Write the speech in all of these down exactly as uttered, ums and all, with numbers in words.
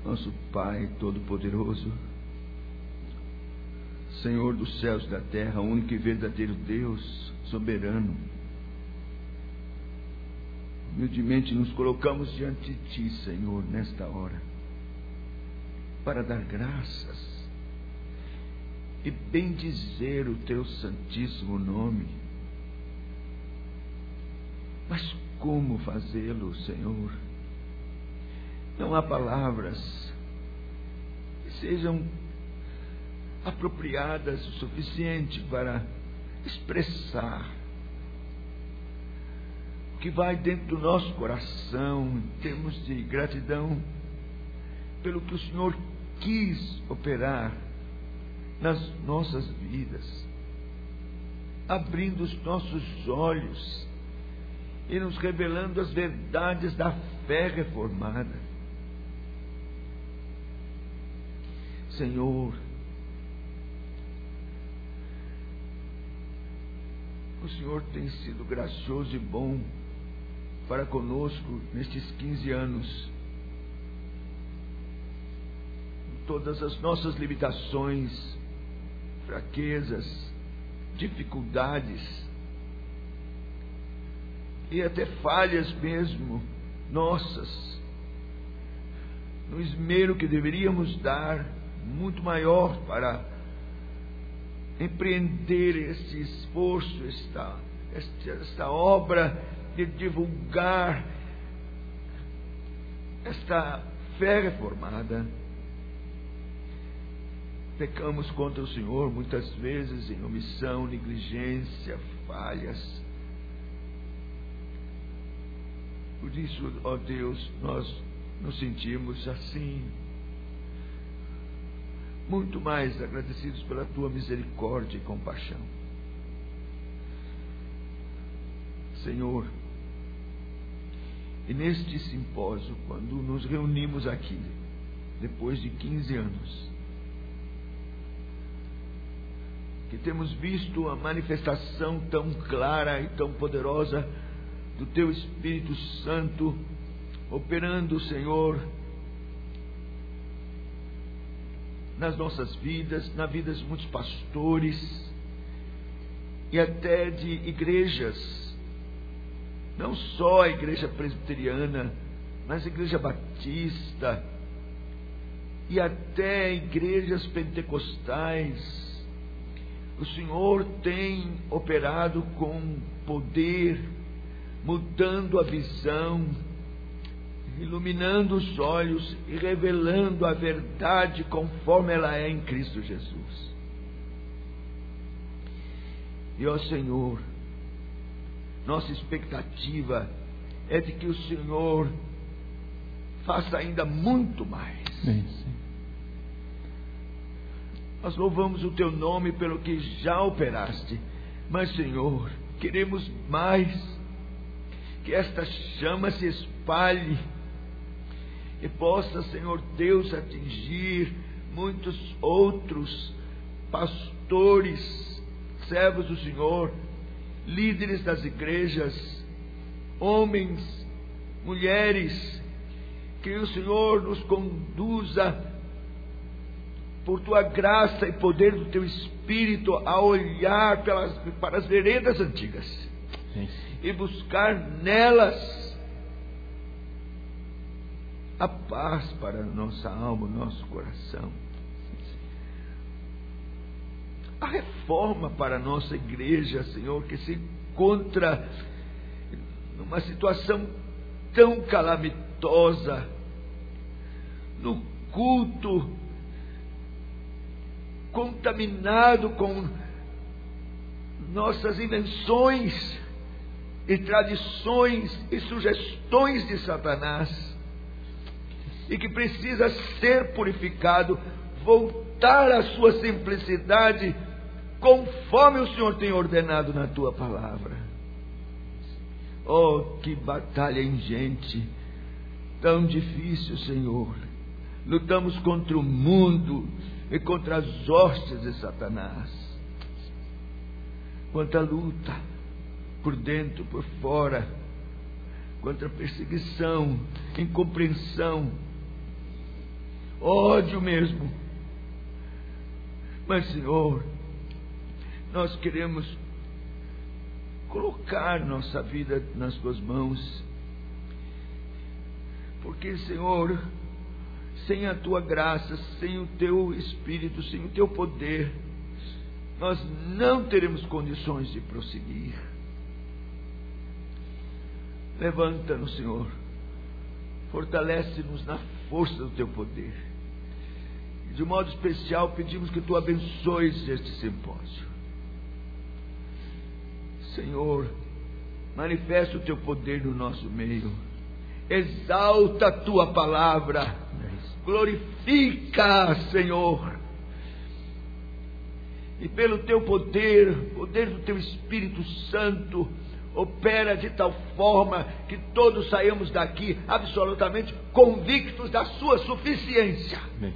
Nosso Pai Todo-Poderoso, Senhor dos céus e da terra, único e verdadeiro Deus, soberano, humildemente nos colocamos diante de Ti, Senhor, nesta hora, para dar graças e bendizer o Teu santíssimo nome. Mas como fazê-lo, Senhor? Não há palavras que sejam apropriadas o suficiente para expressar o que vai dentro do nosso coração em termos de gratidão pelo que o Senhor quis operar nas nossas vidas, abrindo os nossos olhos e nos revelando as verdades da fé reformada. Senhor, o Senhor tem sido gracioso e bom para conosco nestes quinze anos. Todas as nossas limitações, fraquezas, dificuldades e até falhas mesmo nossas, no esmero que deveríamos dar muito maior para empreender esse esforço, esta, esta, esta obra de divulgar esta fé reformada. Pecamos contra o Senhor muitas vezes em omissão, negligência, falhas. Por isso, ó Deus, nós nos sentimos assim, muito mais agradecidos pela Tua misericórdia e compaixão. Senhor, e neste simpósio, quando nos reunimos aqui, depois de quinze anos, que temos visto a manifestação tão clara e tão poderosa do Teu Espírito Santo, operando, Senhor, nas nossas vidas, na vida de muitos pastores e até de igrejas, não só a igreja presbiteriana, mas a igreja batista e até igrejas pentecostais. O Senhor tem operado com poder, mudando a visão, iluminando os olhos e revelando a verdade conforme ela é em Cristo Jesus. E ó Senhor, nossa expectativa é de que o Senhor faça ainda muito mais. Sim, sim. Nós louvamos o Teu nome pelo que já operaste, mas Senhor, queremos mais, que esta chama se espalhe e possa, Senhor Deus, atingir muitos outros pastores, servos do Senhor, líderes das igrejas, homens, mulheres, que o Senhor nos conduza por Tua graça e poder do Teu Espírito a olhar pelas, para as veredas antigas Sim. e buscar nelas a paz para a nossa alma, o nosso coração, a reforma para a nossa igreja, Senhor, que se encontra numa situação tão calamitosa, no culto contaminado com nossas invenções e tradições e sugestões de Satanás, e que precisa ser purificado, voltar à sua simplicidade, conforme o Senhor tem ordenado na Tua palavra. Oh, que batalha ingente, tão difícil, Senhor. Lutamos contra o mundo e contra as hostes de Satanás. Quanta luta, por dentro, por fora, contra perseguição, incompreensão, ódio mesmo. Mas, Senhor, nós queremos colocar nossa vida nas Tuas mãos, porque, Senhor, sem a Tua graça, sem o Teu Espírito, sem o Teu poder, nós não teremos condições de prosseguir. Levanta-nos, Senhor, fortalece-nos na força do Teu poder. E de modo especial pedimos que Tu abençoes este simpósio. Senhor, manifesta o Teu poder no nosso meio. Exalta a Tua palavra. Glorifica, Senhor. E pelo Teu poder, poder do Teu Espírito Santo, opera de tal forma que todos saímos daqui absolutamente convictos da Sua suficiência.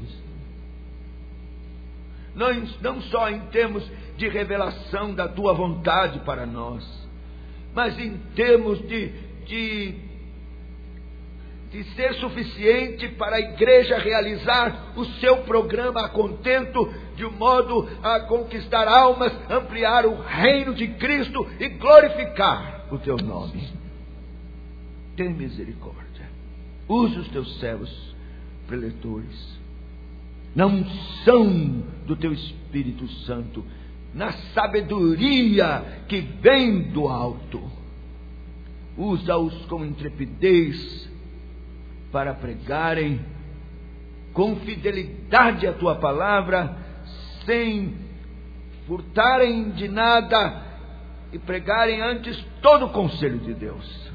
Não, não só em termos de revelação da Tua vontade para nós, mas em termos de, de, de ser suficiente para a igreja realizar o seu programa a contento, de modo a conquistar almas, ampliar o reino de Cristo e glorificar o Teu nome. Tem misericórdia. Use os Teus servos preletores na unção do Teu Espírito Santo, na sabedoria que vem do alto. Usa-os com intrepidez para pregarem com fidelidade a Tua palavra, sem furtarem de nada, e pregarem antes todo o conselho de Deus.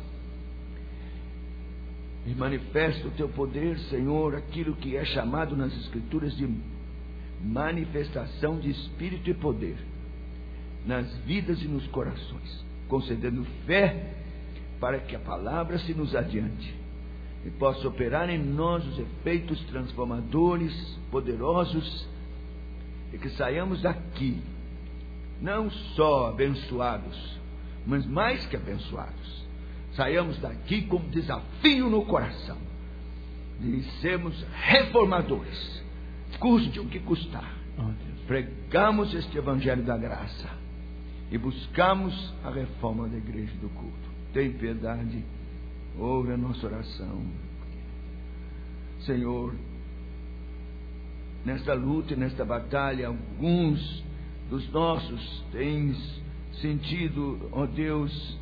E manifesta o Teu poder, Senhor, aquilo que é chamado nas Escrituras de manifestação de Espírito e poder nas vidas e nos corações, concedendo fé para que a palavra se nos adiante e possa operar em nós os efeitos transformadores, poderosos, e que saiamos daqui não só abençoados, mas mais que abençoados. Saiamos daqui com desafio no coração de sermos reformadores, custe o que custar. Pregamos este evangelho da graça e buscamos a reforma da igreja do culto. Tem piedade, ouve a nossa oração. Senhor, nesta luta e nesta batalha, alguns dos nossos têm sentido, ó Deus,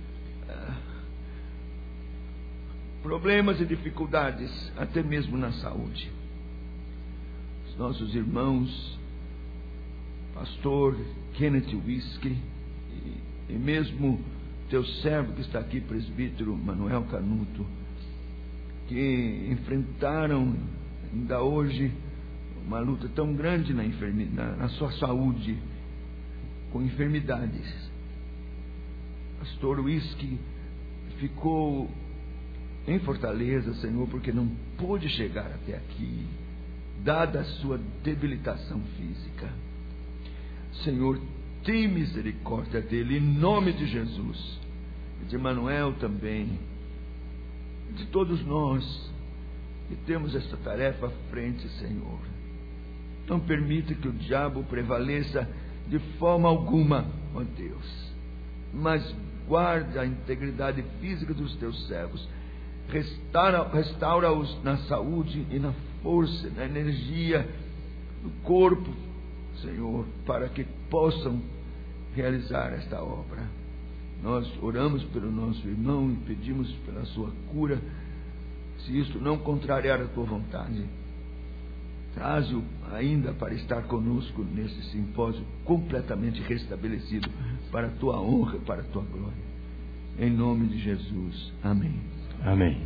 problemas e dificuldades, até mesmo na saúde. Os nossos irmãos, pastor Kenneth Whisky, e, e mesmo Teu servo que está aqui, presbítero Manuel Canuto, que enfrentaram ainda hoje uma luta tão grande na, na, na sua saúde, com enfermidades. Pastor Whisky ficou em Fortaleza, Senhor, porque não pôde chegar até aqui, dada a sua debilitação física. Senhor, tem misericórdia dele, em nome de Jesus, e de Manuel também, de todos nós que temos esta tarefa à frente, Senhor. Não permita que o diabo prevaleça de forma alguma, ó Deus, mas guarda a integridade física dos Teus servos. Restaura, restaura-os na saúde e na força, na energia do corpo, Senhor, para que possam realizar esta obra. Nós oramos pelo nosso irmão e pedimos pela sua cura. Se isto não contrariar a Tua vontade, traze-o ainda para estar conosco nesse simpósio completamente restabelecido para a Tua honra e para a Tua glória. Em nome de Jesus. Amém. Amém.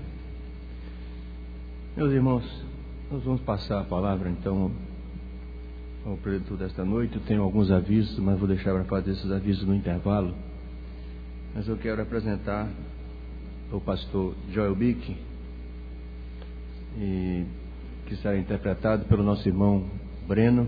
Meus irmãos, nós vamos passar a palavra então ao preletor desta noite. Eu tenho alguns avisos, mas vou deixar para fazer esses avisos no intervalo. Mas eu quero apresentar o pastor Joel Bick, e que será interpretado pelo nosso irmão Breno,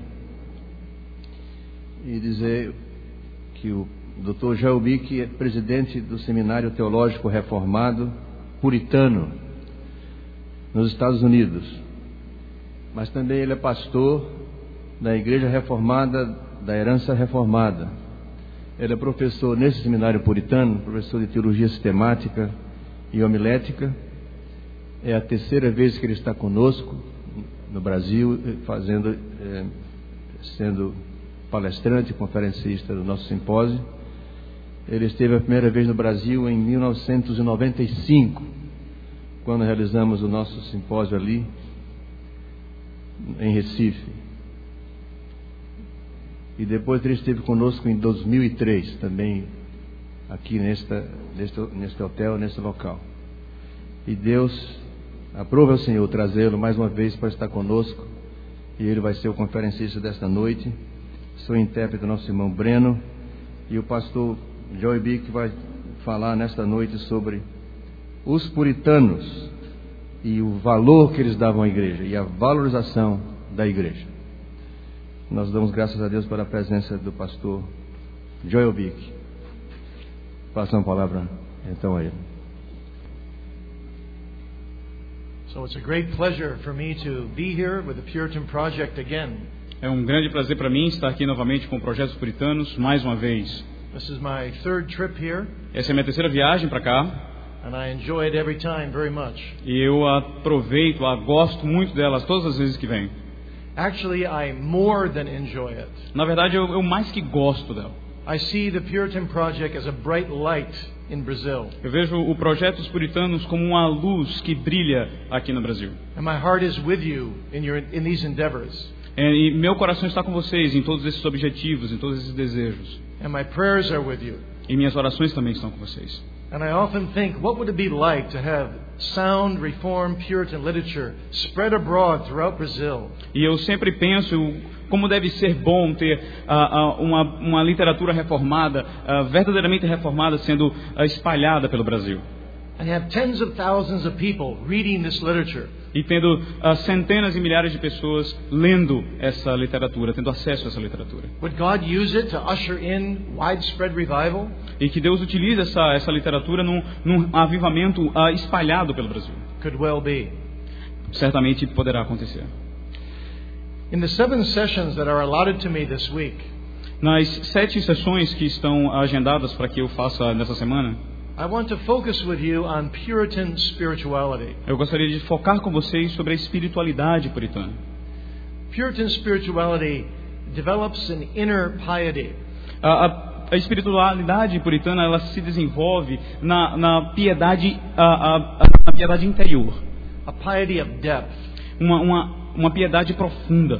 e dizer que o doutor Joel Bick é presidente do Seminário Teológico Reformado Puritano, nos Estados Unidos. mas também ele é pastor da Igreja Reformada, da Herança Reformada. Ele é professor nesse seminário puritano, professor de teologia sistemática e homilética. É a terceira vez que ele está conosco no Brasil, fazendo, é, sendo palestrante e conferencista do nosso simpósio. Ele esteve a primeira vez no Brasil em mil novecentos e noventa e cinco, quando realizamos o nosso simpósio ali em Recife. E depois ele esteve conosco em dois mil e três, também aqui nesta, neste, neste hotel, neste local. E Deus aprove ao Senhor trazê-lo mais uma vez para estar conosco. E ele vai ser o conferencista desta noite. Sou intérprete do nosso irmão Breno. E o pastor Joey Bick vai falar nesta noite sobre os puritanos e o valor que eles davam à igreja e a valorização da igreja. Nós damos graças a Deus pela presença do pastor Joel Bick. Passando a palavra então a ele. So it's a great pleasure for me to be here with the Puritan Project again. É um grande prazer para mim estar aqui novamente com o Projeto dos Puritanos mais uma vez. This is my third trip here. Essa é a minha terceira viagem para cá. And I enjoy it every time very much. E eu aproveito, a gosto muito delas todas as vezes que venho. Actually, I more than enjoy it. Na verdade, eu, eu mais que gosto dela. I see the Puritan Project as a bright light in Brazil. Eu vejo o Projeto dos Puritanos como uma luz que brilha aqui no Brasil. And my heart is with you in your in these endeavors. É, e meu coração está com vocês em todos esses objetivos, em todos esses desejos. And my prayers are with you. E minhas orações também estão com vocês. And I often think, what would it be like to have sound Reformed Puritan literature spread abroad throughout Brazil? E eu sempre penso como deve ser bom ter uh, uh, uma, uma literatura reformada, uh, verdadeiramente reformada, sendo uh, espalhada pelo Brasil. And have tens of thousands of people reading this literature. E tendo uh, centenas e milhares de pessoas lendo essa literatura, tendo acesso a essa literatura. Would God use it to usher in widespread revival? E que Deus utilize essa, essa literatura num, num avivamento uh, espalhado pelo Brasil. Could well be. Certamente poderá acontecer. In the seven sessions that are allotted to me this week, nas sete sessões que estão agendadas para que eu faça nessa semana, I want to focus with you on Puritan spirituality. Eu gostaria de focar com vocês sobre a espiritualidade puritana. Puritan spirituality develops an inner piety. A, a, a espiritualidade puritana, ela se desenvolve na, na piedade, a, a, a piedade interior. A piety of depth. Uma, uma, uma piedade profunda.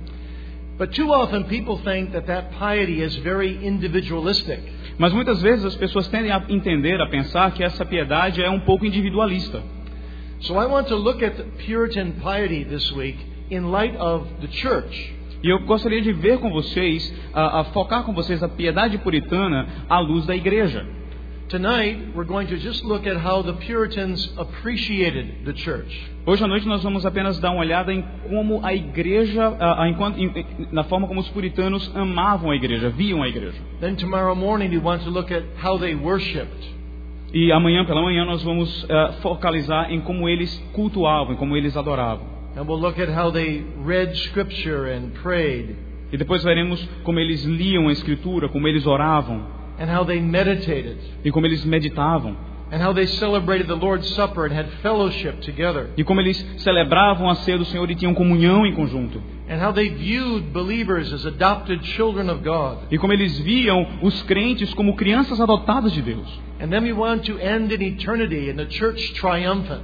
But too often people think that that piety is very individualistic. Mas muitas vezes as pessoas tendem a entender, a pensar que essa piedade é um pouco individualista. So I want to look at Puritan piety this week in light of the church. E eu gostaria de ver com vocês, a, a focar com vocês a piedade puritana à luz da igreja. Tonight we're going to just look at how the Puritans appreciated the church. Hoje à noite nós vamos apenas dar uma olhada em como a igreja, a, a, em, na forma como os puritanos amavam a igreja, viam a igreja. Then tomorrow morning we want to look at how they worshipped. E amanhã pela manhã nós vamos uh, focalizar em como eles cultuavam, em como eles adoravam. And we'll look at how they read scripture and prayed. E depois veremos como eles liam a escritura, como eles oravam. And how they meditated. E como eles meditavam. And how they celebrated the Lord's Supper and had fellowship together. E como eles celebravam a ceia do Senhor e tinham comunhão em conjunto. And how they viewed believers as adopted children of God. E como eles viam os crentes como crianças adotadas de Deus. And then we want to end in eternity in the church triumphant.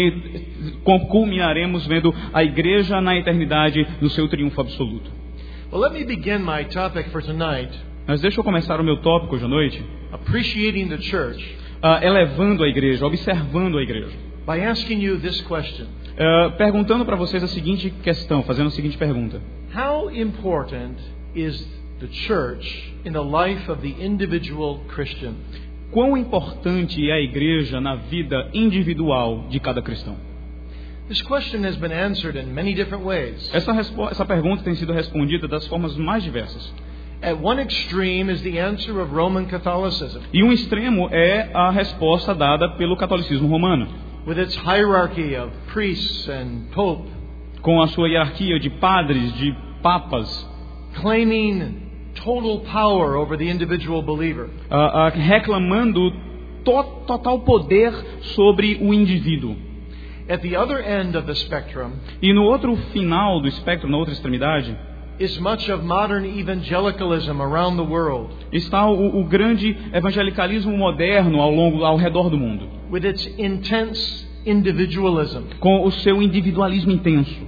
E culminaremos vendo a igreja na eternidade no seu triunfo absoluto. Well, let me begin my topic for tonight. Mas deixa eu começar o meu tópico hoje à noite. Appreciating the church. Uh, elevando a igreja, observando a igreja. By asking you this question. Uh, perguntando para vocês a seguinte questão, fazendo a seguinte pergunta. How important is the church in the life of the individual Christian? Quão importante é a igreja na vida individual de cada cristão? This question has been answered in many different ways. Essa, essa pergunta tem sido respondida das formas mais diversas. At one extreme is the answer of Roman Catholicism. E um extremo é a resposta dada pelo catolicismo romano. With its hierarchy of priests and pope. com a sua hierarquia de padres, de papas, claiming total power over the individual believer. uh, uh, reclamando to total poder sobre o indivíduo. At the other end of the spectrum E no outro final do espectro, na outra extremidade, is much of modern evangelicalism around the world, está o, o grande evangelicalismo moderno ao longo, ao redor do mundo, with its intense individualism. com o seu individualismo intenso.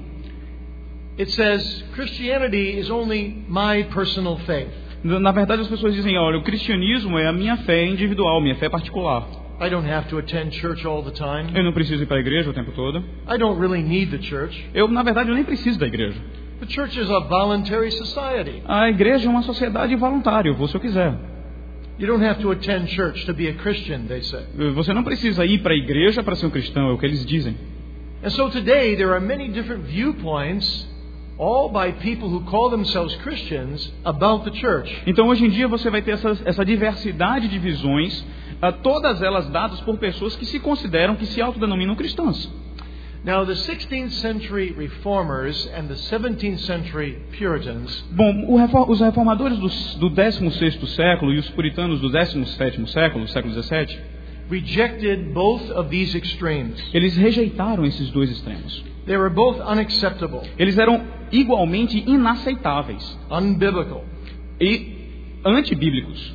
It says Christianity is only my personal faith. Na verdade, as pessoas dizem, olha, o cristianismo é a minha fé individual, minha fé particular. I don't have to attend church all the time. Eu não preciso ir para a igreja o tempo todo. I don't really need the church. Eu, na verdade, eu nem preciso da igreja. The church is a voluntary society. A igreja é uma sociedade voluntária, eu vou se eu quiser. You don't have to attend church to be a Christian, they say. Você não precisa ir para a igreja para ser um cristão, é o que eles dizem. And so today there are many different viewpoints, all by people who call themselves Christians, about the church. Então, hoje em dia, você vai ter essa, essa diversidade de visões, uh, todas elas dadas por pessoas que se consideram, que se autodenominam cristãs. Now, the sixteenth century reformers and the seventeenth century Puritans Bom, o refor os reformadores do, do décimo sexto século e os puritanos do décimo sétimo século, século dezessete, rejected both of these extremes. eles rejeitaram esses dois extremos. They were both unacceptable, Eles eram igualmente inaceitáveis unbiblical. e antibíblicos.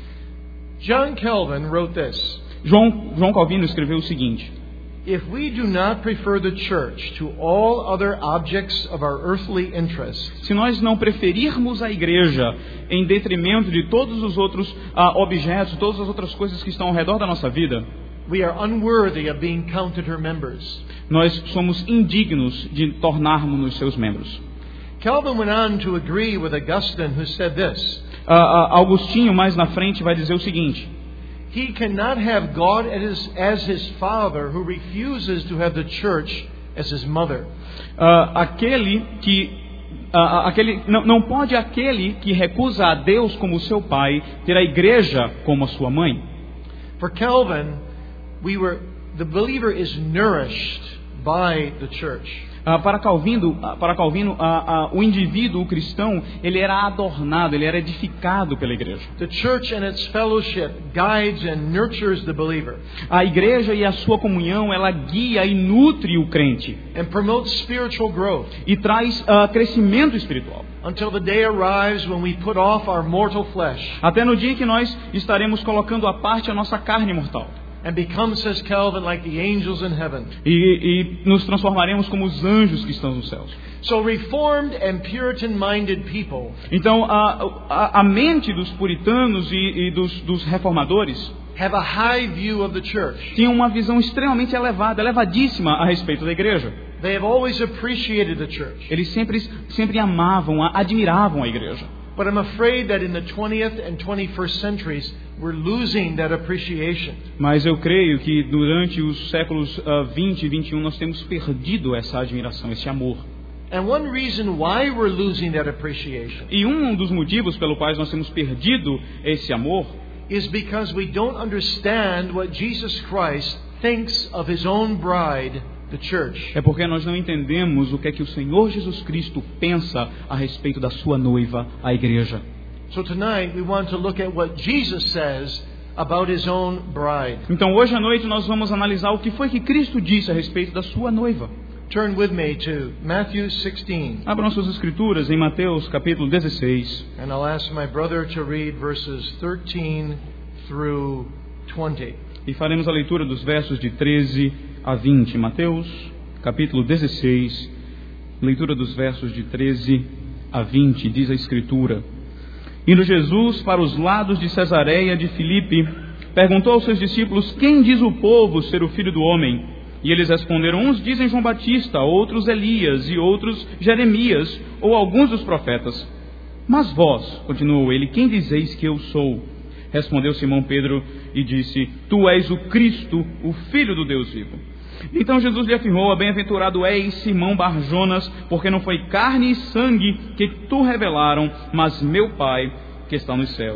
John Calvin wrote this: João, João Calvino escreveu o seguinte: If we do not prefer the church to all other objects of our earthly interest, se nós não preferirmos a igreja em detrimento de todos os outros ah, objetos, todas as outras coisas que estão ao redor da nossa vida, we are unworthy of being counted her members. nós somos indignos de tornarmos-nos seus membros. Calvin went on to agree with Augustine, who said this: Ah, ah, Augustinho, mais na frente, vai dizer o seguinte: He cannot have God as his, as his father who refuses to have the church as his mother. ah, aquele que ah, aquele não, não pode aquele que recusa a Deus como seu pai ter a igreja como a sua mãe. For Calvin, we were the believer is nourished by the church. Ah, para Calvino, ah, para Calvino ah, ah, o indivíduo, o cristão, ele era adornado, ele era edificado pela igreja. The church and its fellowship guides and nurtures the believer A igreja e a sua comunhão, ela guia e nutre o crente and promotes spiritual growth e traz ah, crescimento espiritual. until the day arrives when we put off our mortal flesh Até no dia que nós estaremos colocando à parte a nossa carne mortal. and become, says Calvin, like the angels in heaven. E, e nos transformaremos como os anjos que estão nos céus. So reformed and Puritan-minded people Então, a, a, a mente dos puritanos e, e dos, dos reformadores have a high view of the church. tinha uma visão extremamente elevada, elevadíssima a respeito da igreja. They have always appreciated the church. Eles sempre, sempre amavam, admiravam a igreja. But I'm afraid that in the twentieth and twenty-first centuries, we're losing that appreciation. Mas eu creio que durante os séculos uh, vinte e vinte e um nós temos perdido essa admiração, esse amor. And one reason why we're losing that appreciation E um dos motivos pelo quais nós temos perdido esse amor is because we don't understand what Jesus Christ thinks of His own bride, the church. é porque nós não entendemos o que é que o Senhor Jesus Cristo pensa a respeito da sua noiva, a igreja. So tonight we want to look at what Jesus says about His own bride. Então hoje à noite nós vamos analisar o que foi que Cristo disse a respeito da sua noiva. Turn with me to Matthew sixteen, Abram suas escrituras em Mateus capítulo dezesseis. and I'll ask my brother to read verses thirteen through twenty. E faremos a leitura dos versos de treze a vinte. Mateus, capítulo dezesseis, leitura dos versos de treze a vinte, diz a Escritura: Indo Jesus para os lados de Cesareia de Filipe, perguntou aos seus discípulos: Quem diz o povo ser o Filho do Homem? E eles responderam: Uns dizem João Batista, outros Elias, e outros Jeremias, ou alguns dos profetas. Mas vós, continuou ele, quem dizeis que eu sou? Respondeu Simão Pedro e disse: Tu és o Cristo, o Filho do Deus vivo. Então Jesus lhe afirmou: Bem-aventurado és, Simão Barjonas, porque não foi carne e sangue que tu revelaram, mas meu Pai que está nos céus.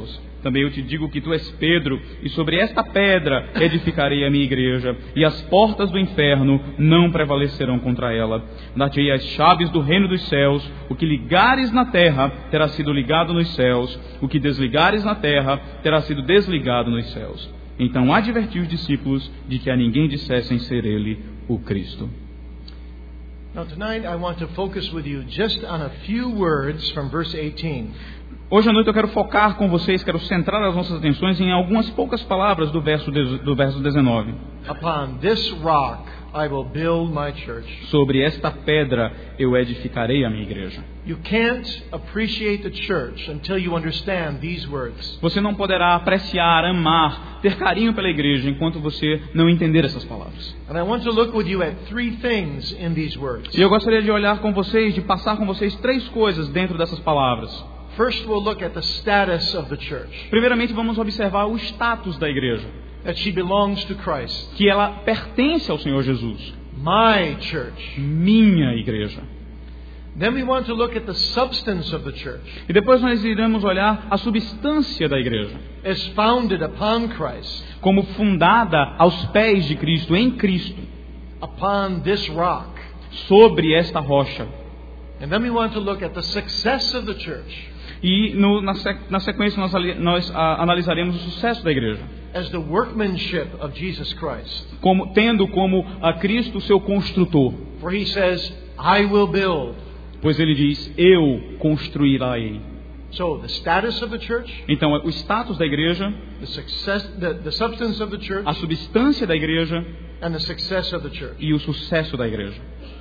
Também eu te digo que tu és Pedro, e sobre esta pedra edificarei a minha igreja, e as portas do inferno não prevalecerão contra ela. Dar-te-ei as chaves do reino dos céus. O que ligares na terra terá sido ligado nos céus, o que desligares na terra terá sido desligado nos céus. Então advertiu os discípulos de que a ninguém dissessem ser ele o Cristo. Now tonight I want to focus with you just on a few words from verse eighteen. Hoje à noite eu quero focar com vocês, quero centrar as nossas atenções em algumas poucas palavras do verso, do verso dezenove. Upon this rock I will build my church. Sobre esta pedra eu edificarei a minha igreja. You can't appreciate the church until you understand these words. Você não poderá apreciar, amar, ter carinho pela igreja enquanto você não entender essas palavras. And I want to look with you at three things in these words. E eu gostaria de olhar com vocês, de passar com vocês três coisas dentro dessas palavras. First, we'll look at the status of the church. Primeiramente, vamos observar o status da igreja. That she belongs to Christ. Que ela pertence ao Senhor Jesus. My church. Minha igreja. Then we want to look at the substance of the church. E depois nós iremos olhar a substância da igreja. As founded upon Christ. Como fundada aos pés de Cristo, em Cristo. Upon this rock. Sobre esta rocha. And then we want to look at the success of the church. E no, na, na sequência nós, nós a, analisaremos o sucesso da igreja. As the workmanship of Jesus Christ. Como, tendo como a Cristo seu construtor. For he says, I will build. Pois ele diz, eu construirei. So, the status of the church, então, o status da igreja, the success, the, the substance of the church, a substância da igreja and the success of the church. E o sucesso da igreja.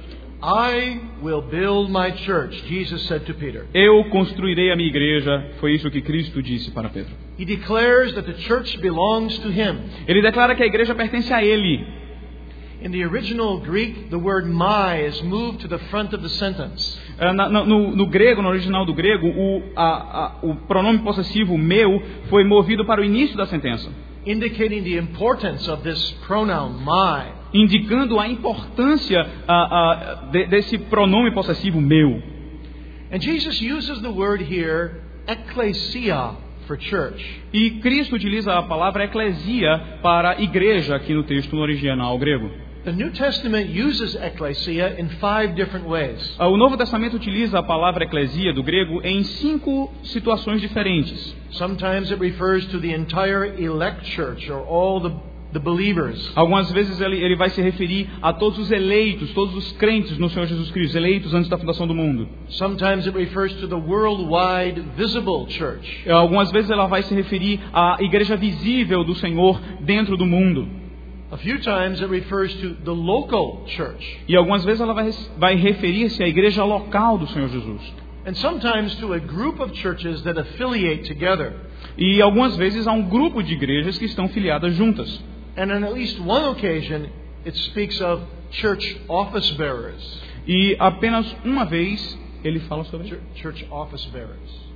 I will build my church, Jesus said to Peter. Eu construirei a minha igreja, foi isso que Cristo disse para Pedro. He declares that the church belongs to him. Ele declara que a igreja pertence a ele. In the original Greek, the word my is moved to the front of the sentence. Uh, na, no, no grego, no original do grego, o, a, a, o pronome possessivo meu foi movido para o início da sentença. Indicating the importance of this pronoun my. Indicando a importância uh, uh, de, desse pronome possessivo meu. And Jesus uses the word here, ekklesia, for church. E Cristo utiliza a palavra eclesia para igreja aqui no texto no original grego. The New Testament uses ekklesia in five different ways. O Novo Testamento utiliza a palavra eclesia do grego em cinco situações diferentes. Sometimes it refers to the entire elect church or all the the believers. Algumas vezes ele, ele vai se referir a todos os eleitos, todos os crentes no Senhor Jesus Cristo, eleitos antes da fundação do mundo. Sometimes it refers to the worldwide visible church. Algumas vezes ela vai se referir à igreja visível do Senhor dentro do mundo. A few times it refers to the local church. E algumas vezes ela vai, vai referir-se à igreja local do Senhor Jesus. And sometimes to a group of churches that affiliate together. E algumas vezes há um grupo de igrejas que estão filiadas juntas. And on at least one occasion it speaks of church office bearers. E apenas uma vez ele fala sobre church, church office bearers.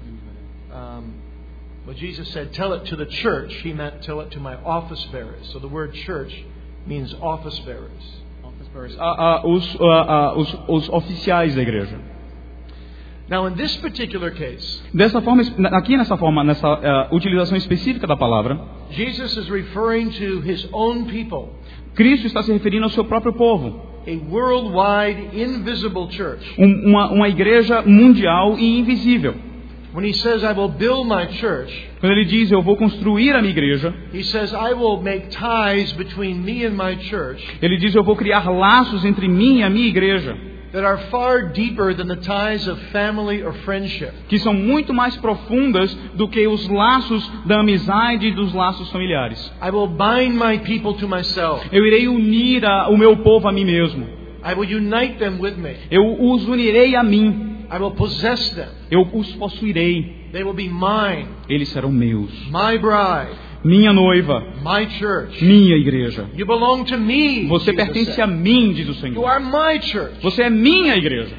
Um, But Jesus said, tell it to the church. He meant tell it to my office bearers. So the word church means office bearers. Office bearers. Uh, uh, os, uh, uh, os, os oficiais da igreja. Now, in this particular case, dessa forma, aqui nessa forma, nessa uh, utilização específica da palavra, Jesus is referring to his own people. Cristo está se referindo ao seu próprio povo. A worldwide, invisible church. Um, uma, uma igreja mundial e invisível. When he says, I will build my church, quando ele diz, eu vou construir a minha igreja, he says, I will make ties between me and my church. Ele diz, eu vou criar laços entre mim e a minha igreja. That are far deeper than the ties of family or friendship. Que são muito mais profundas do que os laços da amizade e dos laços familiares. I will bind my people to myself. Eu irei unir a, o meu povo a mim mesmo. I will unite them with me. Eu os unirei a mim. I will possess them. Eu os possuirei. They will be mine. Eles serão meus. My bride. Minha noiva. My church. Minha igreja. You belong to me. Você Jesus pertence said. a mim, diz o Senhor. You are my church. Você é minha igreja.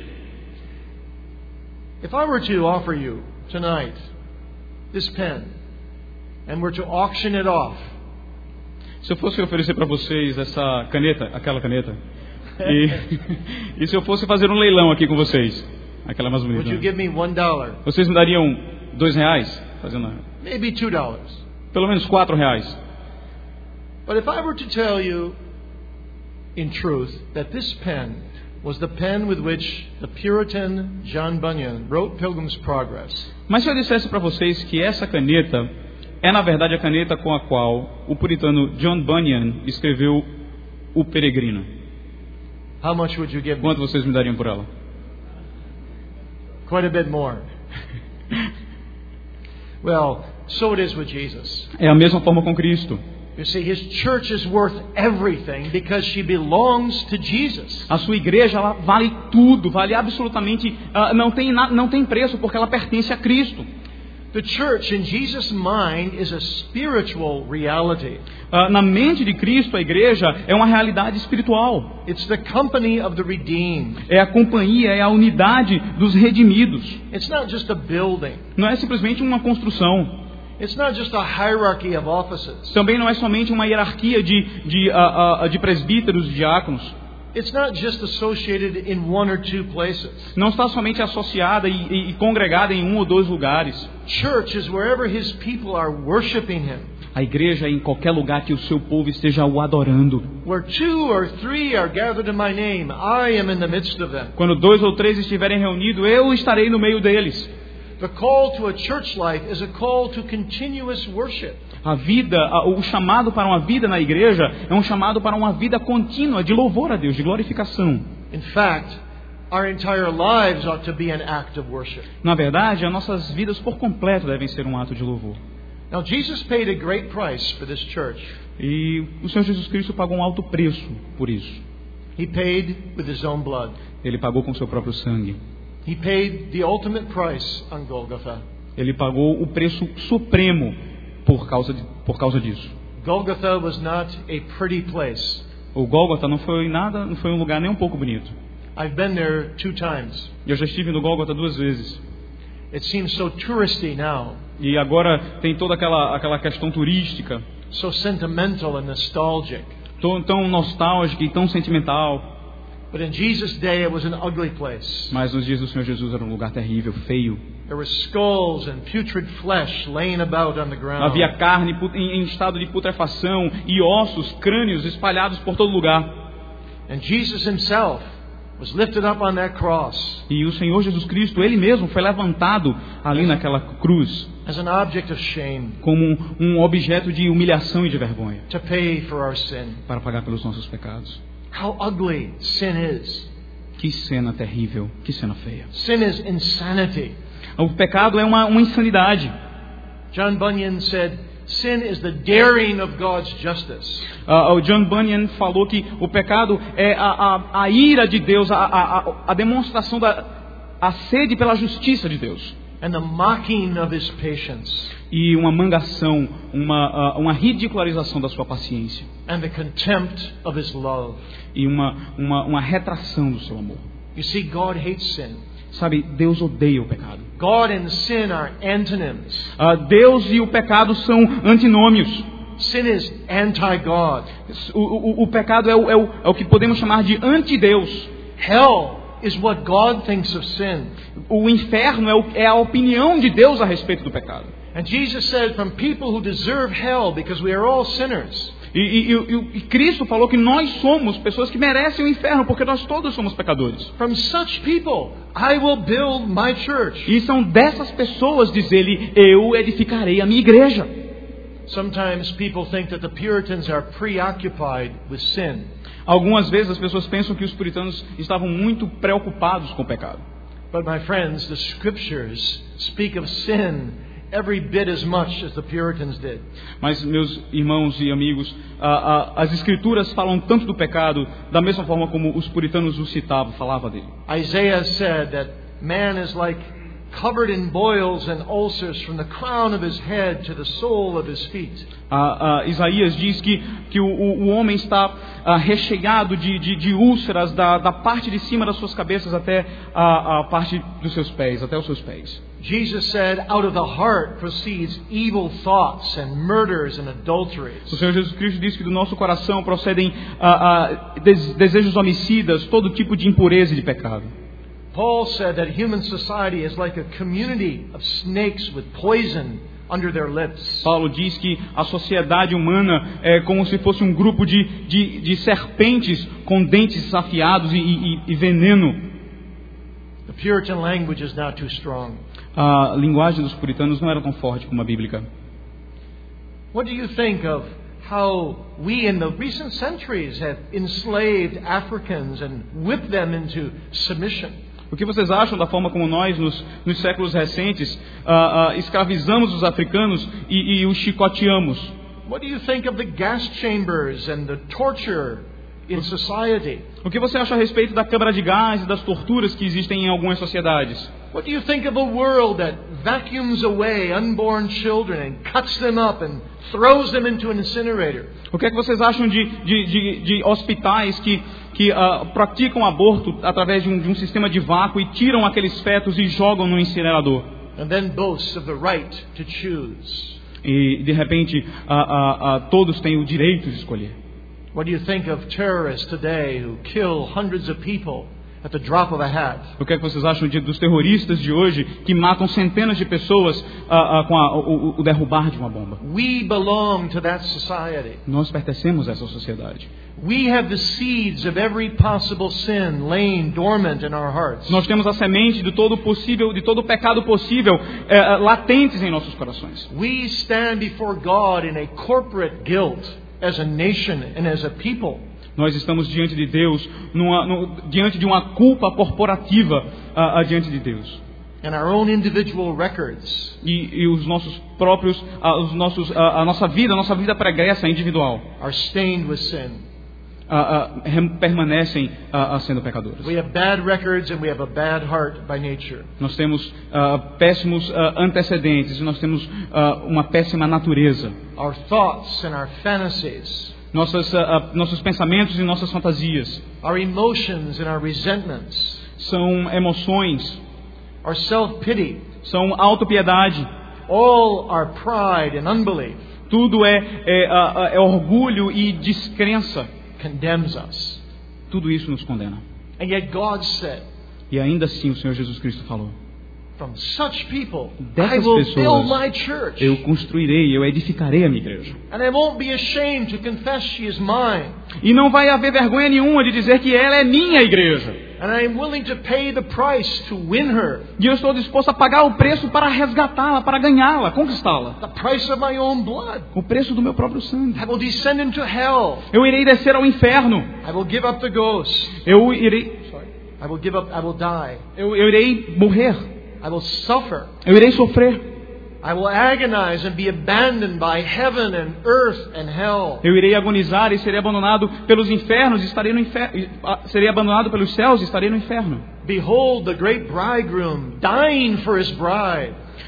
If I were to offer you tonight this pen and were to auction it off. Se eu fosse oferecer para vocês essa caneta, aquela caneta, e, e se eu fosse fazer um leilão aqui com vocês, aquela mais bonita. Would you give me one dollar? Vocês me dariam dois reais? fazendo maybe two dollars. pelo menos quatro reais. But if I were to tell you, in truth, that this pen was the pen with which the Puritan John Bunyan wrote Pilgrim's Progress. Mas se eu dissesse para vocês que essa caneta é na verdade a caneta com a qual o puritano John Bunyan escreveu O Peregrino, How much would you give me? quanto vocês me dariam por ela? Quite a bit more. Well, so it is with Jesus. É a mesma forma com Cristo. You see, His church is worth everything because she belongs to Jesus. A sua igreja ela vale tudo, vale absolutamente, uh, não tem na, não tem preço porque ela pertence a Cristo. The church in Jesus' mind is a spiritual reality. Uh, na mente de Cristo, a igreja é uma realidade espiritual. It's the company of the redeemed. É a companhia, é a unidade dos redimidos. It's not just a building. Não é simplesmente uma construção. It's not just a hierarchy of offices. Também não é somente uma hierarquia de, de, uh, uh, de presbíteros e diáconos. It's not just associated in one or two places. Não está somente associada e, e, e congregada em um ou dois lugares. Church is wherever His people are worshiping Him. A igreja é em qualquer lugar que o seu povo esteja o adorando. Where two or three are gathered in my name, I am in the midst of them. Quando dois ou três estiverem reunidos, eu estarei no meio deles. The call to a church life is a call to continuous worship. A vida, o chamado para uma vida na igreja é um chamado para uma vida contínua de louvor a Deus, de glorificação. In fact, our entire lives ought to be an act of worship. Na verdade, as nossas vidas por completo devem ser um ato de louvor. Now, Jesus paid a great price for this church. E o Senhor Jesus Cristo pagou um alto preço por isso. He paid with His own blood. Ele pagou com seu próprio sangue. He paid the ultimate price on Golgotha. Ele pagou o preço supremo por causa, de, por causa disso. Golgotha was not a pretty place. O Gólgota não foi nada, não foi um lugar nem um pouco bonito. I've been there two times. Eu já estive no Gólgota duas vezes. It seems so touristy now. E agora tem toda aquela aquela questão turística, So sentimental and nostalgic. tão, tão nostálgica e tão sentimental. But in Jesus' day it was an ugly place. Mas nos dias do Senhor Jesus era um lugar terrível, feio. There were skulls and putrid flesh laying about on the ground. Havia carne em, em estado de putrefação e ossos, crânios espalhados por todo lugar. And Jesus Himself was lifted up on that cross E o Senhor Jesus Cristo, Ele mesmo, foi levantado ali naquela cruz as an object of shame como um, um objeto de humilhação e de vergonha to pay for our sin. para pagar pelos nossos pecados. How ugly sin is. Que cena terrível, que cena feia. Sin is insanity. O pecado é uma, uma insanidade. John Bunyan said, sin is the daring of God's justice. Uh, o John Bunyan falou que o pecado é a, a, a ira de Deus, a, a, a demonstração da a sede pela justiça de Deus. And the mocking of His patience. E uma mangação, uma, uh, uma ridicularização da sua paciência. And the contempt of His love. E uma, uma, uma retração do seu amor. You see, God hates sin. Sabe, Deus odeia o pecado. God and sin are antonyms. Uh, Deus e o pecado são antinômios. Sin is anti-God. O, o, o pecado é o, é, o, é o que podemos chamar de anti-Deus. Hell is what God thinks of sin. O inferno é, o, é a opinião de Deus a respeito do pecado. And Jesus said, from people who deserve hell because we are all sinners. E, e, e, e Cristo falou que nós somos pessoas que merecem o inferno, porque nós todos somos pecadores. From such people, I will build my church. E são dessas pessoas, diz ele, eu edificarei a minha igreja. Sometimes people think that the Puritans are preoccupied with sin. Algumas vezes as pessoas pensam que os puritanos estavam muito preocupados com o pecado. But my friends, the scriptures speak of sin every bit as much as the Puritans did. Mas, meus irmãos e amigos, a, a, as escrituras falam tanto do pecado da mesma forma como os puritanos o citavam, falavam dele. Isaiah said that man is like covered in boils and ulcers from the crown of his head to the sole of his feet. A, a, Isaías diz que, que o, o homem está a, recheado de, de, de úlceras da, da parte de cima das suas cabeças até a, a parte dos seus pés, até os seus pés. Jesus said, out of the heart proceeds evil thoughts and murders and adulteries. O Senhor Jesus Cristo diz que do nosso coração procedem a, a, des, desejos homicidas, todo tipo de impureza e de pecado. Paul said that human society is like a community of snakes with poison under their lips. Paulo diz que a sociedade humana é como se fosse um grupo de, de, de serpentes com dentes afiados e, e, e veneno. The Puritan language is not too strong. A linguagem dos puritanos não era tão forte como a bíblica. What do you think of how we in the recent centuries have enslaved Africans and whipped them into submission? O que vocês acham da forma como nós, nos, nos séculos recentes, uh, uh, escravizamos os africanos e, e os chicoteamos? What do you think of the gas chambers and the torture in society? O que você acha a respeito da câmara de gás e das torturas que existem em algumas sociedades? What do you think of a world that vacuums away unborn children and cuts them up and throws them into an incinerator? O que é que vocês acham de, de, de, de hospitais que, que uh, praticam aborto através de um, de um sistema de vácuo e tiram aqueles fetos e jogam no incinerador? And then boast of the right to choose. E de repente uh, uh, uh, todos têm o direito de escolher. What do you think of terrorists today who kill hundreds of people at the drop of a hat? O que é que vocês acham de, dos terroristas de hoje que matam centenas de pessoas uh, uh, com a, o, o derrubar de uma bomba? We belong to that society. Nós pertencemos a essa sociedade. We have the seeds of every possible sin laying dormant in our hearts. Nós temos a semente de todo possível, de todo pecado possível uh, latentes em nossos corações. We stand before God in a corporate guilt as a nation and as a people. Nós estamos diante de Deus, numa, no, diante de uma culpa corporativa uh, uh, diante de Deus. And our own individual records. E, e os nossos próprios, uh, os nossos, uh, a nossa vida, a nossa vida pregressa individual, are stained with sin. Uh, uh, permanecem uh, uh, sendo pecadores. We have bad records and we have a bad heart by nature. Nós temos uh, péssimos uh, antecedentes e nós temos uh, uma péssima natureza. Our thoughts and our fantasies. Nossas, uh, uh, nossos pensamentos e nossas fantasias. Our emotions and our resentments. São emoções. Our self-pity. São autopiedade. All our pride and unbelief. Tudo é, é, é, é orgulho e descrença. Condemns us. Tudo isso nos condena. And yet God said, e ainda assim o Senhor Jesus Cristo falou: from such people, dessas I will pessoas build my church. Eu construirei, eu edificarei a minha igreja. And I won't be ashamed to confess she is mine. E não vai haver vergonha nenhuma de dizer que ela é minha igreja. And I am willing to pay the price to win her. E eu estou disposto a pagar o preço para resgatá-la, para ganhá-la, conquistá-la. The price of my own blood. O preço do meu próprio sangue. I will descend into hell. Eu irei descer ao inferno. I will give up the ghost. Eu irei. Sorry. I will give up. I will die. Eu, eu irei morrer. I will suffer. Eu irei sofrer. I will agonize and be abandoned by heaven and earth and hell. Eu irei agonizar e serei abandonado pelos infernos e estarei no inferno. Serei abandonado pelos céus e estarei no inferno. Behold the great bridegroom dying for his bride.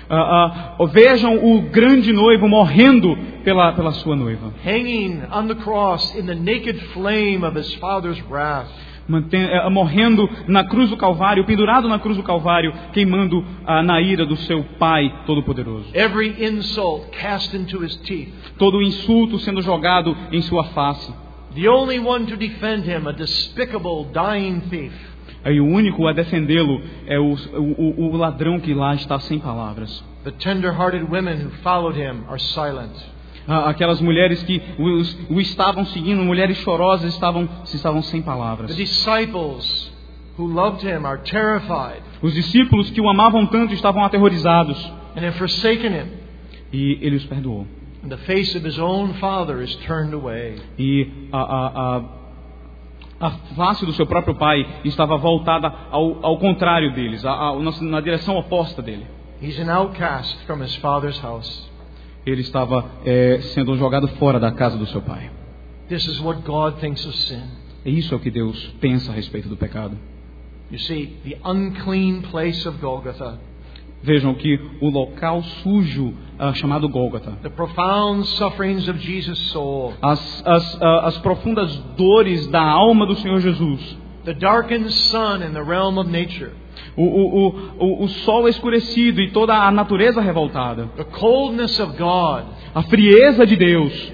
Uh, uh, vejam o grande noivo morrendo pela pela sua noiva. Hanging on the cross in the naked flame of his father's wrath. Mantém, uh, morrendo na cruz do Calvário, pendurado na cruz do Calvário, queimando uh, na ira do seu Pai Todo-Poderoso. Every insult cast into his teeth. Todo insulto sendo jogado em sua face. The only one to defend him, a despicable dying thief. E o único a defendê-lo é o, o, o ladrão que lá está sem palavras. The tender-hearted women who followed him are silent. Aquelas mulheres que o, o estavam seguindo, mulheres chorosas, estavam, estavam sem palavras. The disciples who loved him are terrified. Os discípulos que o amavam tanto estavam aterrorizados. And have forsaken him. E ele os perdoou. And the face of his own father is turned away. E a, a, a, a face do seu próprio pai estava voltada ao, ao contrário deles, a, a, na direção oposta dele. He's an outcast from his father's house. Ele estava é, sendo jogado fora da casa do seu pai. This is what God thinks of sin. E isso é o que Deus pensa a respeito do pecado. You see, the unclean place of Golgotha. Vejam que o local sujo uh, chamado Gólgota, the profound sufferings of Jesus' soul, as, as, uh, as profundas dores da alma do Senhor Jesus, the darkened sun in the realm of nature, o, o, o, o sol escurecido e toda a natureza revoltada, the coldness of God, a frieza de Deus,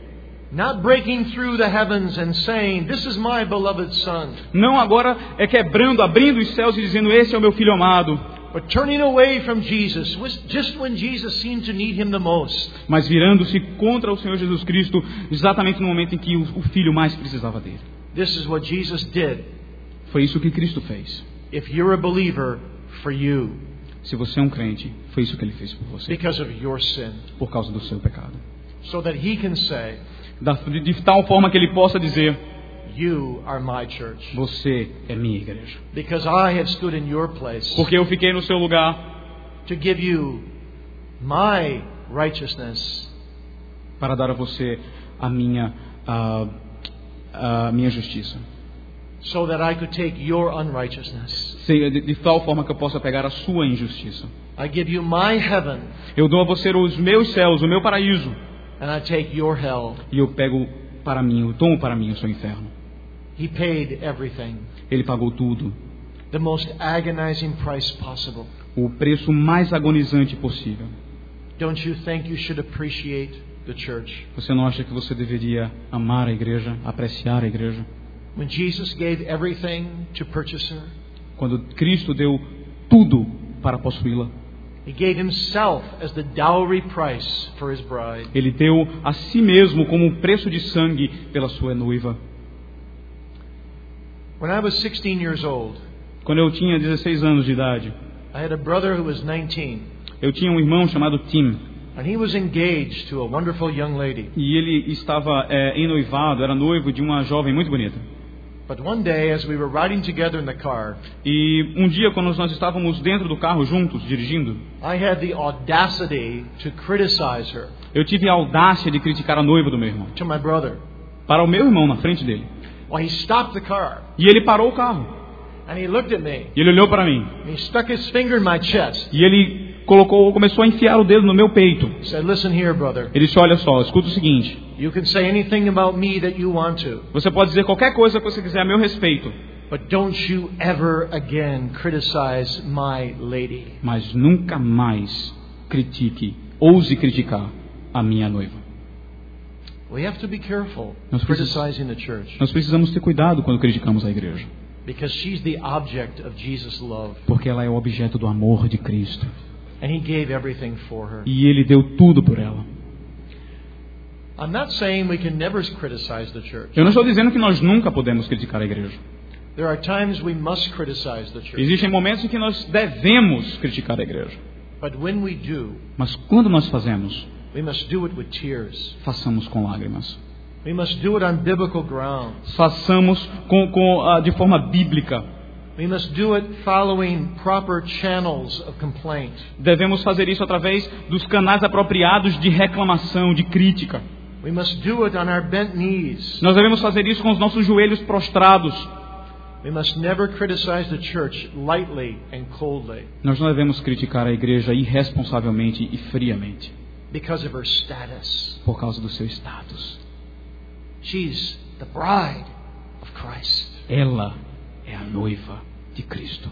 not breaking through the heavens and saying, "This is my beloved son." não agora é quebrando, abrindo os céus e dizendo, esse é o meu filho amado. But turning away from Jesus, just when Jesus seemed to need him the most. Mas virando-se contra o Senhor Jesus Cristo, exatamente no momento em que o, o filho mais precisava dele. This is what Jesus did. Foi isso que Cristo fez. If you're a believer, for you. Se você é um crente, foi isso que ele fez por você. Because of your sin. Por causa do seu pecado. So that he can say, da, de, de tal forma que ele possa dizer: You are my church. Você é minha igreja. Because I have stood in your place. Porque eu fiquei no seu lugar. To give you my righteousness. Para dar a você a minha a, a minha justiça. So that I could take your unrighteousness. De, de, de tal forma que eu possa pegar a sua injustiça. I give you my heaven. Eu dou a você os meus céus, o meu paraíso. And I take your hell. E eu pego para mim, eu tomo para mim o seu inferno. He paid everything. Ele pagou tudo. The most agonizing price possible. O preço mais agonizante possível. Don't you think you should appreciate the church? Você não acha que você deveria amar a igreja, apreciar a igreja? When Jesus gave everything to purchase her, quando Cristo deu tudo para possuí-la, He gave himself as the dowry price for his bride. Ele deu a si mesmo como um preço de sangue pela sua noiva. When I was sixteen years old, quando eu tinha dezesseis anos de idade, I had a brother who was nineteen. Eu tinha um irmão chamado Tim. And he was engaged to a wonderful young lady. E ele estava é, ennoivado, era noivo de uma jovem muito bonita. But one day, as we were riding together in the car, e um dia, quando nós estávamos dentro do carro juntos, dirigindo, I had the audacity to criticize her. Eu tive a audácia de criticar a noiva do meu irmão. To my brother. Para o meu irmão na frente dele. Well, he stopped the car. E ele parou o carro. And he looked at me. E ele olhou para mim. And he stuck his finger in my chest. E ele colocou, começou a enfiar o dedo no meu peito. He said, "Listen here, brother. Ele disse: olha só, escuta o seguinte. You can say anything about me that you want to. Você pode dizer qualquer coisa que você quiser a meu respeito. But don't you ever again criticize my lady." Mas nunca mais critique, ouse criticar a minha noiva. We have to be careful nós criticizing the church. Nós precisamos ter cuidado quando criticamos a igreja. Because she's the object of Jesus' love. Porque ela é o objeto do amor de Cristo. And he gave everything for her. E ele deu tudo por ela. I'm not saying we can never criticize the church. Eu não estou dizendo que nós nunca podemos criticar a igreja. There are times we must criticize the church. Existem momentos em que nós devemos criticar a igreja. But when we do, mas quando nós fazemos, we must do it with tears. Façamos com lágrimas. We must do it on biblical grounds. Façamos com, com, uh, de forma bíblica. We must do it following proper channels of complaint. Devemos fazer isso através dos canais apropriados de reclamação, de crítica. We must do it on our bent knees. Nós devemos fazer isso com os nossos joelhos prostrados. We must never criticize the church lightly and coldly. Nós não devemos criticar a igreja irresponsavelmente e friamente. Because of her status. Por causa do seu status. She's the bride of Christ. Ela é a noiva de Cristo.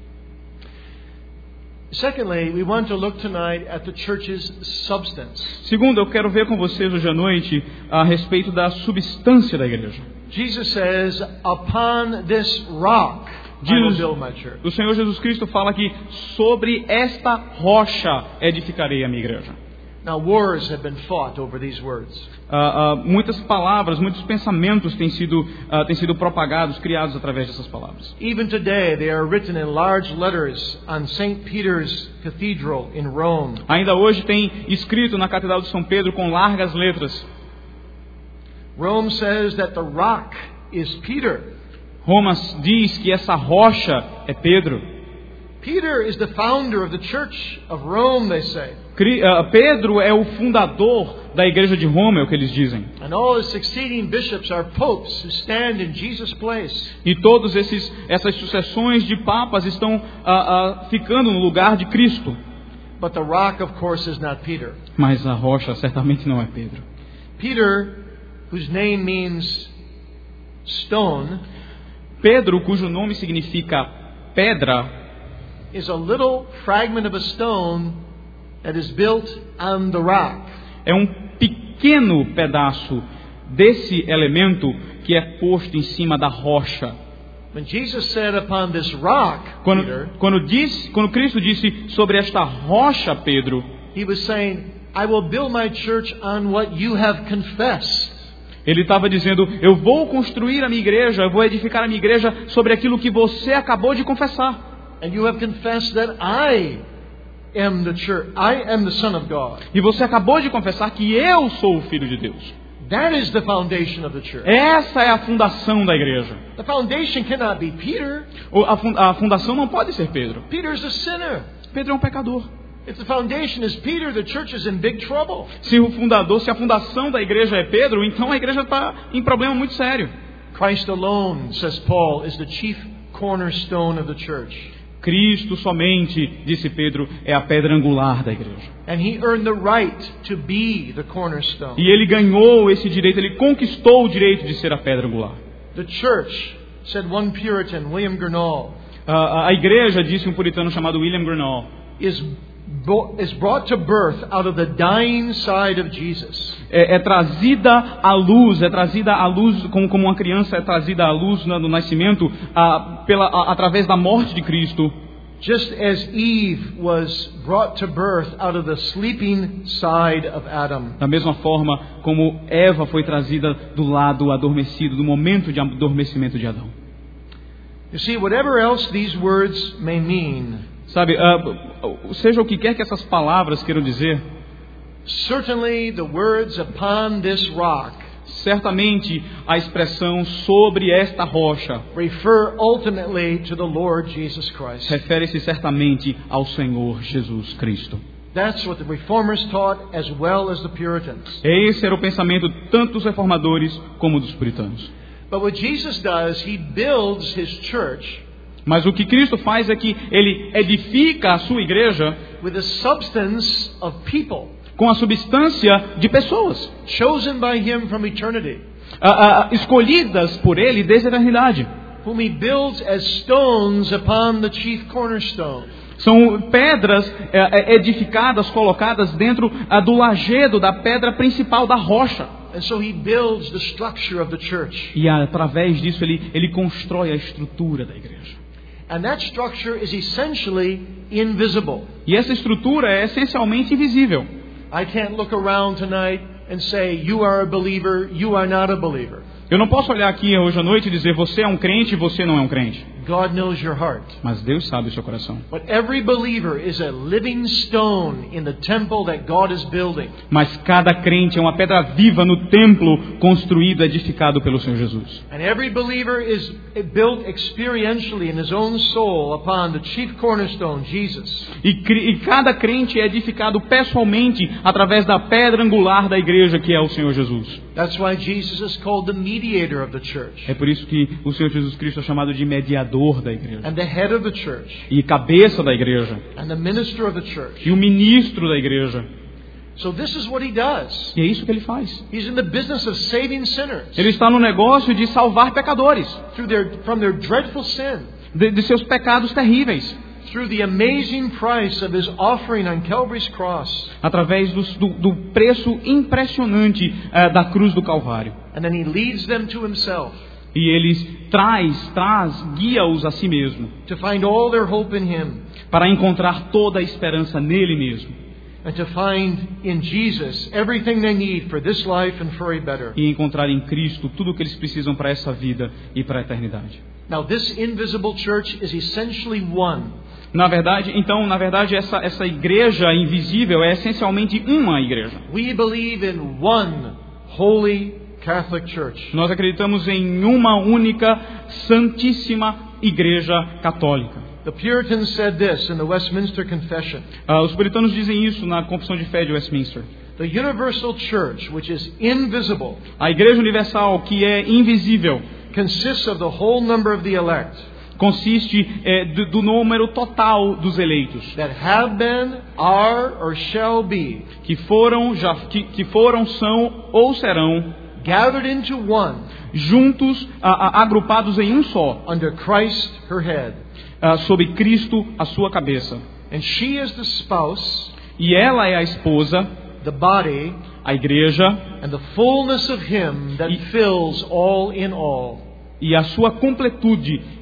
Secondly, we want to look tonight at the church's substance. Segundo, eu quero ver com vocês hoje à noite a respeito da substância da igreja. Jesus says, "Upon this rock I will build my church." O Senhor Jesus Cristo fala que sobre esta rocha edificarei a minha igreja. Now, wars have been fought over these words. Uh, uh, muitas palavras, muitos pensamentos têm sido, uh, têm sido propagados, criados através dessas palavras. Even today, they are written in large letters on Saint Peter's Cathedral in Rome. Ainda hoje tem escrito na Catedral de São Pedro com largas letras. Rome says that the rock is Peter. Roma diz que essa rocha é Pedro. Peter is the founder of the Church of Rome, they say. Pedro é o fundador da igreja de Roma, é o que eles dizem. And all his succeeding bishops are popes who stand in Jesus' place. E todos esses essas sucessões de papas estão uh, uh, ficando no lugar de Cristo. But the rock, of course, is not Peter. Mas a rocha certamente não é Pedro. Peter, whose name means stone, Pedro, cujo nome significa pedra, is a little fragment of a stone that is built on the rock. É um pequeno pedaço desse elemento que é posto em cima da rocha. When Jesus said upon this rock, Quando, Peter, quando, disse, quando Cristo disse sobre esta rocha, Pedro, he was saying, I will build my church on what you have confessed. ele estava dizendo, eu vou construir a minha igreja, eu vou edificar a minha igreja sobre aquilo que você acabou de confessar. And you have confessed that I am the church, I am the Son of God. E você acabou de confessar que eu sou o Filho de Deus. That is the foundation of the church. Essa é a fundação da igreja. The foundation cannot be Peter. O- A fun- a fundação não pode ser Pedro. Peter is a sinner. Pedro é um pecador. If the foundation is Peter, the church is in big trouble. Se o fundador, se a fundação da igreja é Pedro, então a igreja está em problema muito sério. Christ alone, says Paul, is the chief cornerstone of the church. Cristo somente, disse Pedro, é a pedra angular da igreja. And he earned the right to be the cornerstone. E ele ganhou esse direito, ele conquistou o direito de ser a pedra angular. The church, said one Puritan, William Gurnall, A, a, a igreja, disse um puritano chamado William Gurnall, is, bo- is brought to birth out of the dying side of Jesus. é, é trazida à luz, é trazida à luz, como, como uma criança é trazida à luz no, no nascimento, a, pela, a, através da morte de Cristo. Just as Eve was brought to birth out of the sleeping side of Adam. Da mesma forma como Eva foi trazida do lado adormecido, do momento de adormecimento de Adão. You see, whatever else these words may mean, Sabe, uh, seja o que quer que essas palavras queiram dizer, certainly the words upon this rock certamente a expressão sobre esta rocha refer ultimately to the Lord Jesus Christ. refere-se certamente ao Senhor Jesus Cristo. That's what the Reformers taught as well as the Puritans. Esse era o pensamento tanto dos reformadores como dos puritanos. But what Jesus does, He builds His church Mas o que Cristo faz é que Ele edifica a sua igreja with the substance of people com a substância de pessoas, chosen by Him from eternity, ah, ah, escolhidas por Ele desde a eternidade. whom He builds as stones upon the chief cornerstone. São pedras eh, edificadas, colocadas dentro ah, do lajedo da pedra principal, da rocha. And so He builds the structure of the church. E através disso ele, ele constrói a estrutura da igreja. And that structure is essentially invisible. E essa estrutura é essencialmente invisível. I can't look around tonight and say, you are a believer, you are not a believer. Eu não posso olhar aqui hoje à noite e dizer você é um crente e você não é um crente. God knows your heart. Mas Deus sabe o seu coração. But every believer is a living stone in the temple that God is building. Mas cada crente é uma pedra viva no templo construído, edificado pelo Senhor Jesus. And every believer is built experientially in his own soul upon the chief cornerstone, Jesus. E, e cada crente é edificado pessoalmente através da pedra angular da igreja, que é o Senhor Jesus. That's why Jesus is called the mediator of the church É por isso que o Senhor Jesus Cristo é chamado de mediador da igreja. and the head of the church E cabeça da igreja. and the minister of the church. E o ministro da igreja. So this is what he does. E é isso que ele faz. He's in the business of saving sinners Ele está no negócio de salvar pecadores through their, from their dreadful sin, de, de seus pecados terríveis, through the amazing price of his offering on Calvary's cross. através do, do, do preço impressionante eh, da cruz do Calvário. And then he leads them to himself E ele traz, traz, guia-os a si mesmo, to find all their hope in him para encontrar toda a esperança nele mesmo. and to find in Jesus everything they need for this life and for a better. E encontrar em Cristo tudo o que eles precisam para essa vida e para a eternidade. Now this invisible church is essentially one. Na verdade, então, na verdade, essa, essa igreja invisível é essencialmente uma igreja. We believe in one holy Catholic Church. Nós acreditamos em uma única, santíssima igreja católica. The Puritans said this in the Westminster Confession. Ah, os puritanos dizem isso na Confissão de Fé de Westminster. The universal church, which is invisible, A igreja universal, que é invisível, consists of the whole number of the elect consiste é, do, do número total dos eleitos, that have been, are, or shall be que foram, já, que, que foram, são ou serão gathered into one juntos, a, a, agrupados em um só, under Christ, her head. a, sob Cristo, a sua cabeça. And she is the spouse, E ela é a esposa, the body, a igreja, and the fullness of Him that E- fills all in all. e a sua completude,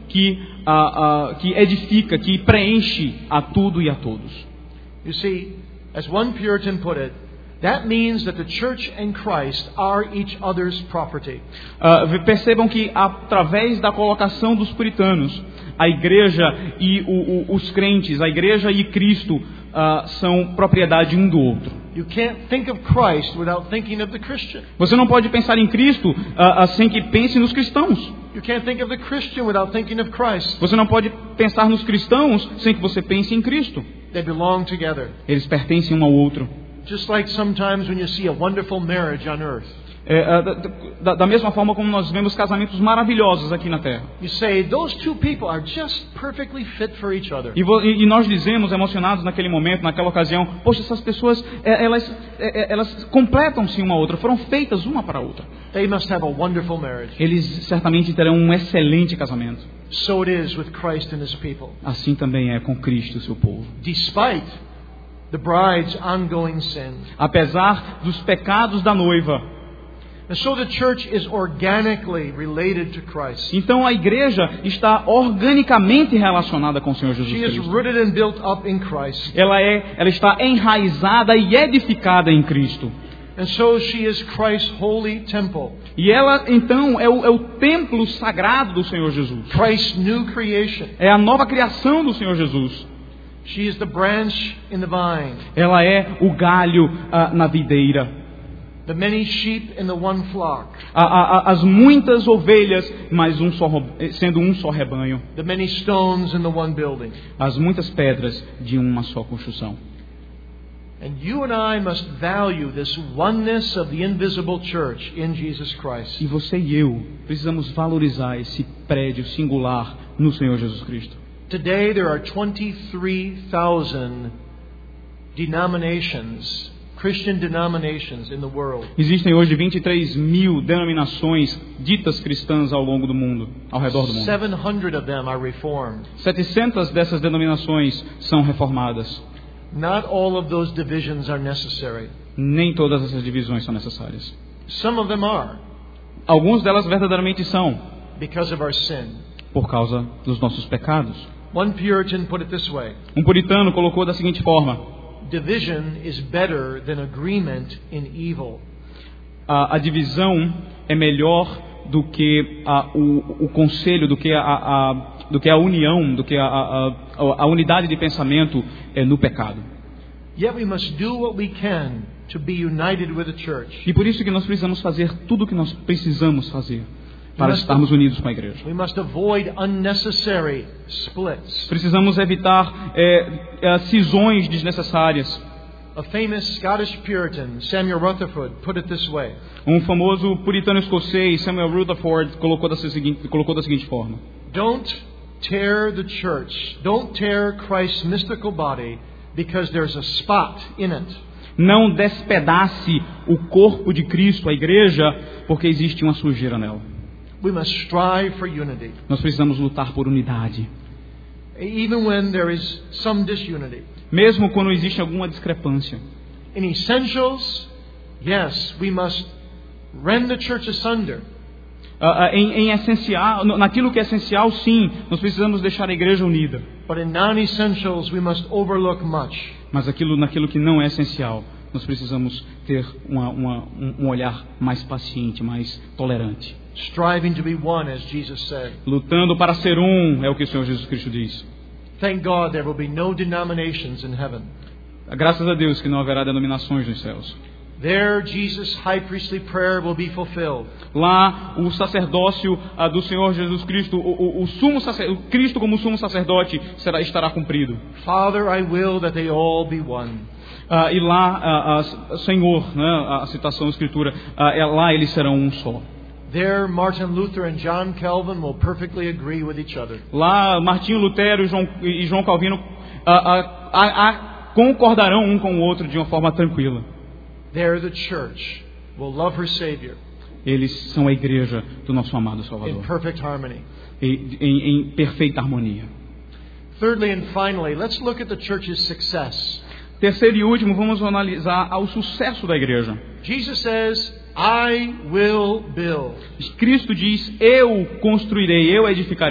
que, uh, uh, que edifica, que preenche a tudo e a todos. You see, as one Puritan put it, that means that the church and Christ are each other's property. Uh, percebam que através da colocação dos puritanos, a igreja e o, o, os crentes, a igreja e Cristo uh, são propriedade um do outro. You can't think of Christ without thinking of the Christian. Você não pode pensar em Cristo uh, uh, sem que pense nos cristãos. You can't think of the Christian without thinking of Christ. Você não pode pensar nos cristãos sem que você pense em Cristo. They belong together. Eles pertencem um ao outro. Just like sometimes when you see a wonderful marriage on earth. É, da, da, da mesma forma como nós vemos casamentos maravilhosos aqui na Terra. You say those two people are just perfectly fit for each other. E, vo, e nós dizemos, emocionados naquele momento, naquela ocasião, poxa, essas pessoas, é, elas, é, elas completam-se uma a outra, foram feitas uma para a outra. They must have a wonderful marriage. Eles certamente terão um excelente casamento. So it is with Christ and His people. Assim também é com Cristo e seu povo. Despite the bride's ongoing sin. Apesar dos pecados da noiva. And so the church is organically related to Christ. Então a igreja está organicamente relacionada com o Senhor Jesus She is Cristo. rooted and built up in Christ. Ela é, ela está enraizada e edificada em Cristo. And so she is Christ's holy temple. E ela então é o, é o templo sagrado do Senhor Jesus. Christ's new creation. É a nova criação do Senhor Jesus. She is the branch in the vine. Ela é o galho uh, na videira. The many sheep in the one flock. A, a, as muitas ovelhas, mas um só, sendo um só rebanho. The many stones in the one building. As muitas pedras de uma só construção. And you and I must value this oneness of the invisible church in Jesus Christ. E você e eu precisamos valorizar esse prédio singular no Senhor Jesus Cristo. Today there are twenty-three thousand denominations, Christian denominations in the world. Existem hoje vinte e três mil denominações ditas cristãs ao longo do mundo, ao redor do mundo. seven hundred of them are reformed. setecentas dessas denominações são reformadas. Not all of those divisions are necessary. Nem todas essas divisões são necessárias. Some of them are. Algumas delas verdadeiramente são, Because of our sin. por causa dos nossos pecados. One Puritan put it this way. Um puritano colocou da seguinte forma: Division is better than agreement in evil. a, a divisão é melhor do que a, o, o conselho, do que a, a, do que a união, do que a, a, a, a unidade de pensamento é no pecado. Yet we must do what we can to be united with the church. E por isso que nós precisamos fazer tudo o que nós precisamos fazer para estarmos unidos com a igreja. We must avoid unnecessary splits. Precisamos evitar é, é, cisões desnecessárias. A famous Scottish Puritan, Samuel Rutherford, put it this way. Um famoso puritano escocês, Samuel Rutherford, colocou da seguinte, colocou da seguinte forma: Don't tear the church. Don't tear Christ's mystical body because there's a spot in it. Não despedace o corpo de Cristo, a igreja, porque existe uma sujeira nela. We must strive for unity. Nós precisamos lutar por unidade. Even when there is some disunity. Mesmo quando existe alguma discrepância. In essentials, yes, we must rend the church asunder. Uh, uh, em, em essencial, naquilo que é essencial, sim, nós precisamos deixar a igreja unida. But in non-essentials, we must overlook much. Mas aquilo, naquilo que não é essencial, nós precisamos ter uma, uma, um olhar mais paciente, mais tolerante. Striving to be one, as Jesus said. Lutando para ser um, é o que o Senhor Jesus Cristo diz. Thank God there will be no denominations in heaven. Graças a Deus que não haverá denominações nos céus. There, Jesus' high priestly prayer will be fulfilled. Lá, o sacerdócio uh, do Senhor Jesus Cristo, o, o, o sumo sacer, o Cristo como sumo sacerdote, será, estará cumprido. Father, I will that they all be one. Uh, e lá, uh, uh, Senhor, né, a citação da Escritura, uh, é, lá eles serão um só. There, Martin Luther and John Calvin will perfectly agree with each other. Lá, Martinho Lutero e João, e João Calvino uh, uh, uh, uh, concordarão um com o outro de uma forma tranquila. There, the church will love her Savior. Eles são a igreja do nosso amado Salvador. In perfect harmony. E, em, em perfeita harmonia. Thirdly and finally, let's look at the church's success. Terceiro e último, vamos analisar o sucesso da igreja. Jesus says, I will build. Cristo diz, eu construirei, eu edificarei.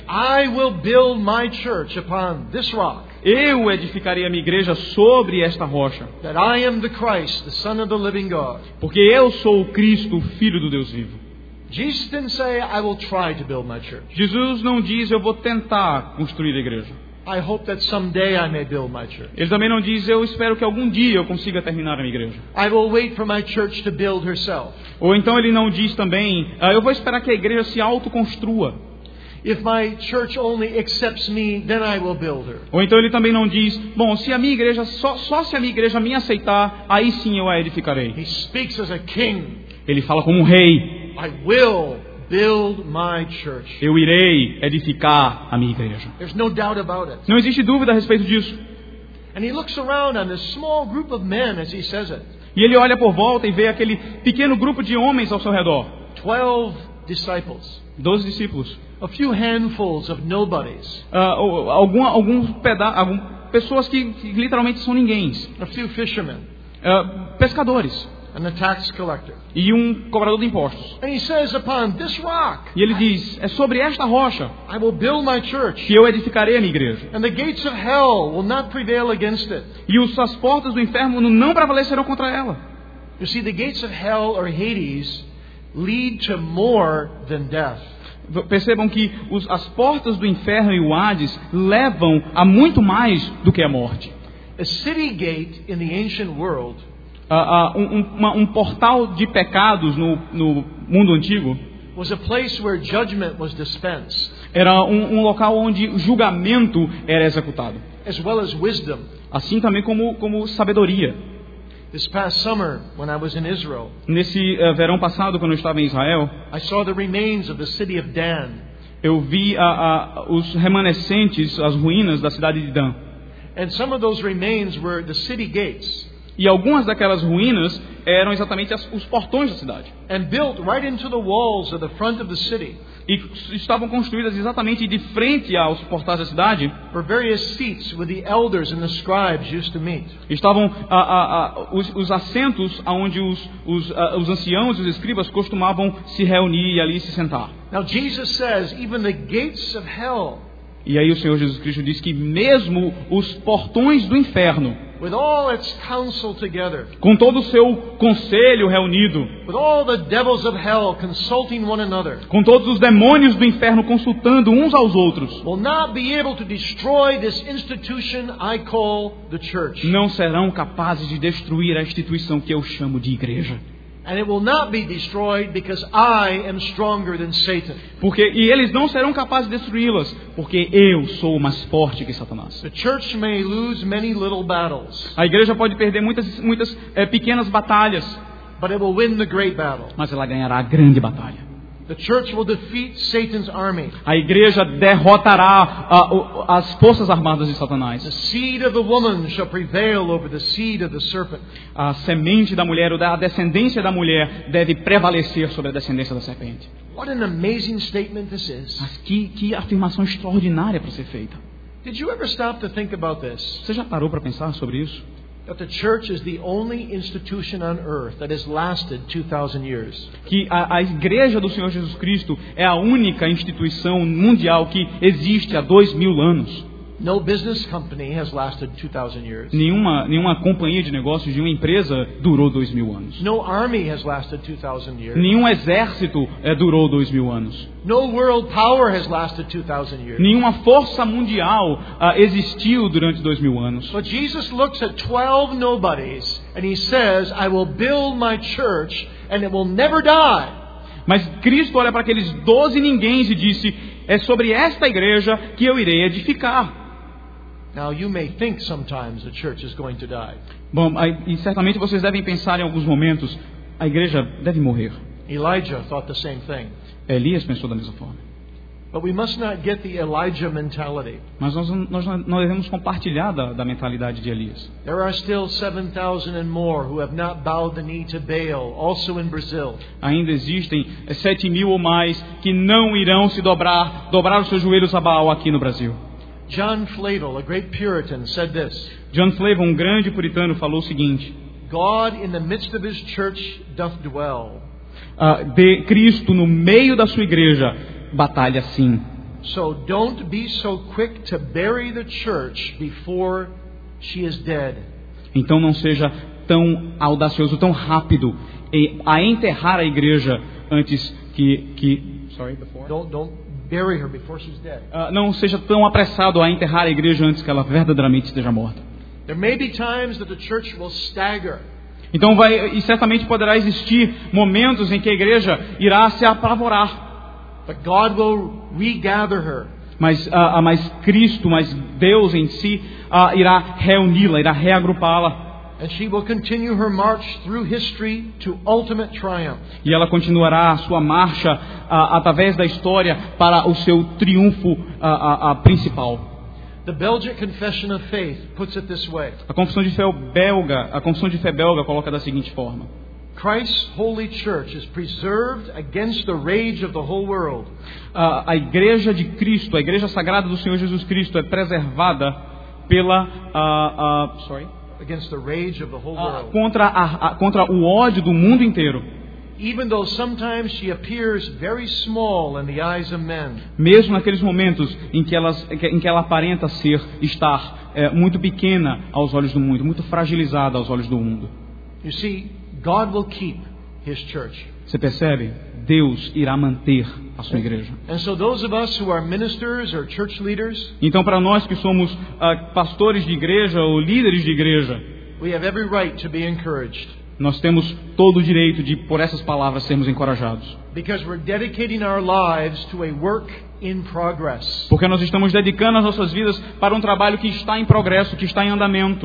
I will build my church upon this rock. Eu edificarei a minha igreja sobre esta rocha. That I am the Christ, the Son of the living God. Porque eu sou o Cristo, o Filho do Deus vivo. Jesus didn't say, I will try to build my church. Jesus não diz, eu vou tentar construir a igreja. I hope that someday I may build my church. Ele também não diz, eu espero que algum dia eu consiga terminar a minha igreja. I will wait for my church to build herself. Ou então ele não diz também, ah, eu vou esperar que a igreja se autoconstrua. If my church only accepts me, then I will build her. Ou então ele também não diz, bom, se a minha igreja, só, só se a minha igreja me aceitar, aí sim eu a edificarei. He speaks as a king. Ele fala como um rei. I will build my church. Eu irei edificar a minha igreja. There's no doubt about it. Não existe dúvida a respeito disso. And he looks around on this small group of men as he says it. E ele olha por volta e vê aquele pequeno grupo de homens ao seu redor. Twelve disciples. Doze discípulos. A few handfuls of nobodies. Uh, algum, alguns peda algum, pessoas que, que literalmente são ninguéms. A few fishermen. Uh, pescadores. And a tax collector. E um cobrador de impostos. And he says, upon this rock, e ele diz, é sobre esta rocha I will build my church. que eu edificarei a minha igreja. And the gates of hell will not prevail against it. E os, as portas do inferno não prevalecerão contra ela. You see, the gates of hell or Hades lead to more than death. Percebam que os, as portas do inferno e o Hades levam a muito mais do que a morte. A city gate in the ancient world uh, uh, um, um, uma, um portal de pecados no, no mundo antigo was a place where judgment was dispensed, era um, um local onde o julgamento era executado, as well as wisdom. assim também como, como sabedoria. This past summer, when I was in Israel, Nesse uh, verão passado, quando eu estava em Israel, I saw the remains of the city of Dan. eu vi a, a, os remanescentes, as ruínas da cidade de Dan. And some of those remains were the city gates. E algumas daquelas ruínas eram exatamente as, os portões da cidade. And built right into the walls of the front of the city. E estavam construídas exatamente de frente aos portais da cidade. Were various seats where the elders and the scribes used to meet. Estavam a, a, a, os, os assentos onde os, os, a, os anciãos e os escribas costumavam se reunir e ali se sentar. Now Jesus says, even the gates of hell, e aí o Senhor Jesus Cristo diz que mesmo os portões do inferno, with all its counsel together, com todo o seu conselho reunido, with all the devils of hell consulting one another, com todos os demônios do inferno consultando uns aos outros, will not be able to destroy this institution I call the church. não serão capazes de destruir a instituição que eu chamo de igreja. And it will not be destroyed because I am stronger than Satan. Porque, e eles não serão capazes de destruí-las, porque eu sou mais forte que Satanás. The church may lose many little battles, A igreja pode perder muitas, muitas é, pequenas batalhas, but it will win the great battle. mas ela ganhará a grande batalha. The church will defeat Satan's army. A igreja derrotará a, as forças armadas de Satanás. The seed of the woman shall prevail over the seed of the serpent. A semente da mulher, ou a descendência da mulher, deve prevalecer sobre a descendência da serpente. What an amazing statement this is. Mas que, que afirmação extraordinária para ser feita. Did you ever stop to think about this? Você já parou para pensar sobre isso? That the church is the only institution on earth that has lasted two thousand years. Que a, a igreja do Senhor Jesus Cristo é a única instituição mundial que existe há dois mil anos. No business company has lasted two thousand years. Nenhuma, nenhuma companhia de negócios de uma empresa durou dois mil anos. No army has lasted two thousand years. Nenhum exército é, durou dois mil anos. No world power has lasted two thousand years. Nenhuma força mundial uh, existiu durante dois mil anos. But Jesus looks at twelve nobodies and he says, I will build my church and it will never die. Mas Cristo olha para aqueles doze ninguéms e disse, é sobre esta igreja que eu irei edificar. Now you may think sometimes the church is going to die. Bom, aí, e certamente vocês devem pensar em alguns momentos, a igreja deve morrer. Elijah thought the same thing. Elias pensou da mesma forma. But we must not get the Elijah mentality. Mas nós, nós não devemos compartilhar da, da mentalidade de Elias. There are still seven thousand and more who have not bowed the knee to Baal, also in Brazil. Ainda existem sete mil ou mais que não irão se dobrar, dobrar os seus joelhos a Baal aqui no Brasil. John Flavel, a great Puritan, said this. John Flavel, um grande puritano, falou o seguinte: God in the midst of his church doth dwell. Uh, de Cristo no meio da sua igreja batalha sim. So don't be so quick to bury the church before she is dead. Então não seja tão audacioso, tão rápido a enterrar a igreja antes que... que sorry, before? Don't, don't bury her before she's dead. Uh, não seja tão apressado a enterrar a igreja antes que ela verdadeiramente esteja morta. There may be times that the church will stagger. Então vai, e certamente poderá existir momentos em que a igreja irá se apavorar. But God will regather her. Mas, uh, mas Cristo, mas Deus em si uh, irá reuni-la, irá reagrupá-la. And she will continue her march through history to ultimate triumph. E ela continuará a sua marcha uh, através da história para o seu triunfo uh, uh, uh, principal. The Belgic Confession of Faith puts it this way. A confissão de fé belga, a confissão de fé belga coloca da seguinte forma: Christ's holy church is preserved against the rage of the whole world. A, a igreja de Cristo, a igreja sagrada do Senhor Jesus Cristo é preservada pela uh, uh, sorry, against the rage of the whole world. Uh, contra a, a, contra o ódio do mundo inteiro. Even though sometimes she appears very small in the eyes of men. Mesmo naqueles momentos em que, elas, em que ela aparenta ser, estar é, muito pequena aos olhos do mundo, muito fragilizada aos olhos do mundo. You see, God will keep His church. Você percebe? Deus irá manter a sua igreja. And so those of us who are ministers or church leaders, então para nós que somos uh, pastores de igreja ou líderes de igreja, we have every right to be encouraged. Nós temos todo o direito de, por essas palavras, sermos encorajados. Because we're dedicating our lives to a work in progress. Porque nós estamos dedicando as nossas vidas para um trabalho que está em progresso, que está em andamento.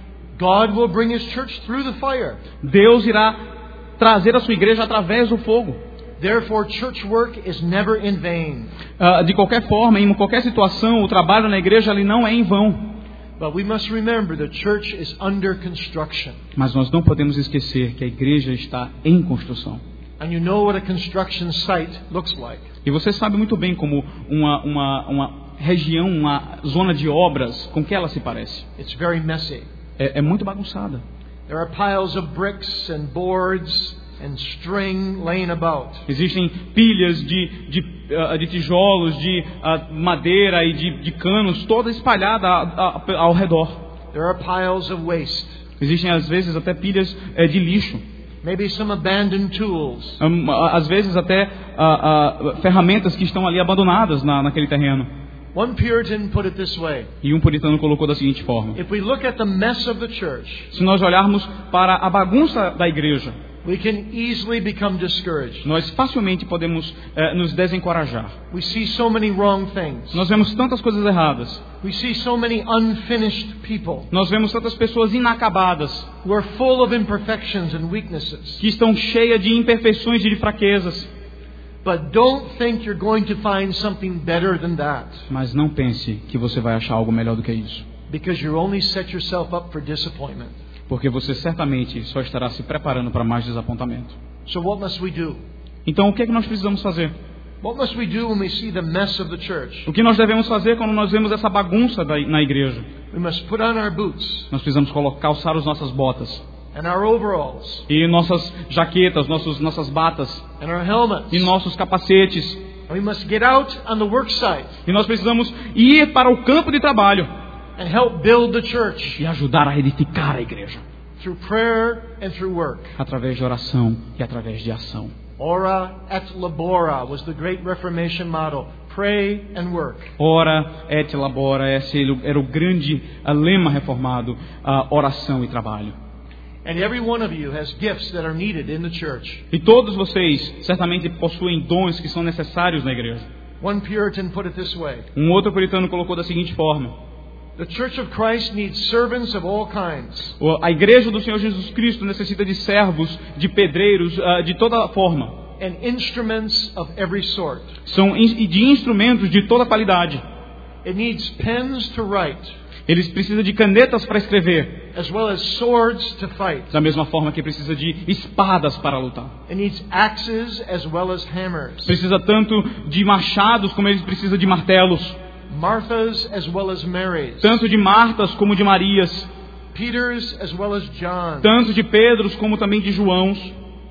God will bring His church through the fire. Deus irá trazer a sua igreja através do fogo. Therefore, church work is never in vain. Uh, de qualquer forma, em qualquer situação, o trabalho na igreja ele não é em vão. But we must remember the church is under construction. Mas nós não podemos esquecer que a igreja está em construção. And you know what a construction site looks like. E você sabe muito bem como uma uma uma região, uma zona de obras, com que ela se parece. It's very messy. É, é muito bagunçada. There are piles of bricks and boards and string laying about. Existem pilhas de, de, uh, de tijolos, de uh, madeira e de, de canos, toda espalhada a, a, ao redor. There are piles of waste. Existem às vezes até pilhas uh, de lixo. Maybe some abandoned tools. Um, às vezes até uh, uh, ferramentas que estão ali abandonadas na, naquele terreno. One Puritan put it this way. E um puritano colocou da seguinte forma: If we look at the mess of the church, se nós olharmos para a bagunça da igreja, we can easily become discouraged. nós facilmente podemos eh, nos desencorajar. We see so many wrong things. Nós vemos tantas coisas erradas. We see so many unfinished people Nós vemos tantas pessoas inacabadas, who are full of imperfections and weaknesses. que estão cheias de imperfeições e de fraquezas. But don't think you're going to find something better than that. Mas não pense que você vai achar algo melhor do que isso. Because you only set yourself up for disappointment. Porque você certamente só estará se preparando para mais desapontamento. So what must we do? Então o que é que nós precisamos fazer? What must we do when we see the mess of the church? O que nós devemos fazer quando nós vemos essa bagunça da, na igreja? We must put on our boots Nós precisamos colocar, calçar as nossas botas. and our overalls E nossas jaquetas, nossos, nossas batas. and our helmets. E nossos capacetes. And we must get out on the work site E nós precisamos ir para o campo de trabalho. and help build the church E ajudar a edificar a igreja. through prayer and through work. Através de oração e através de ação. Ora et labora was the great Reformation motto. Pray and work. Ora et labora, esse era o grande lema reformado, a oração e trabalho. And every one of you has gifts that are needed in the church. E todos vocês certamente possuem dons que são necessários na igreja. One Puritan put it this way. Um outro puritano colocou da seguinte forma: The Church of Christ needs servants of all kinds. a igreja do Senhor Jesus Cristo necessita de servos, de pedreiros, de toda forma. And instruments of every sort. São de instrumentos de toda qualidade. It needs pens to write. Eles precisam de canetas para escrever. As well as swords to fight. Da mesma forma que precisa de espadas para lutar. It needs axes as well as hammers. Precisa tanto de machados como eles precisam de martelos. Marthas as well as Marys. Tanto de Martas como de Marias. Peters as well as John. Tanto de Pedros como também de Joãos.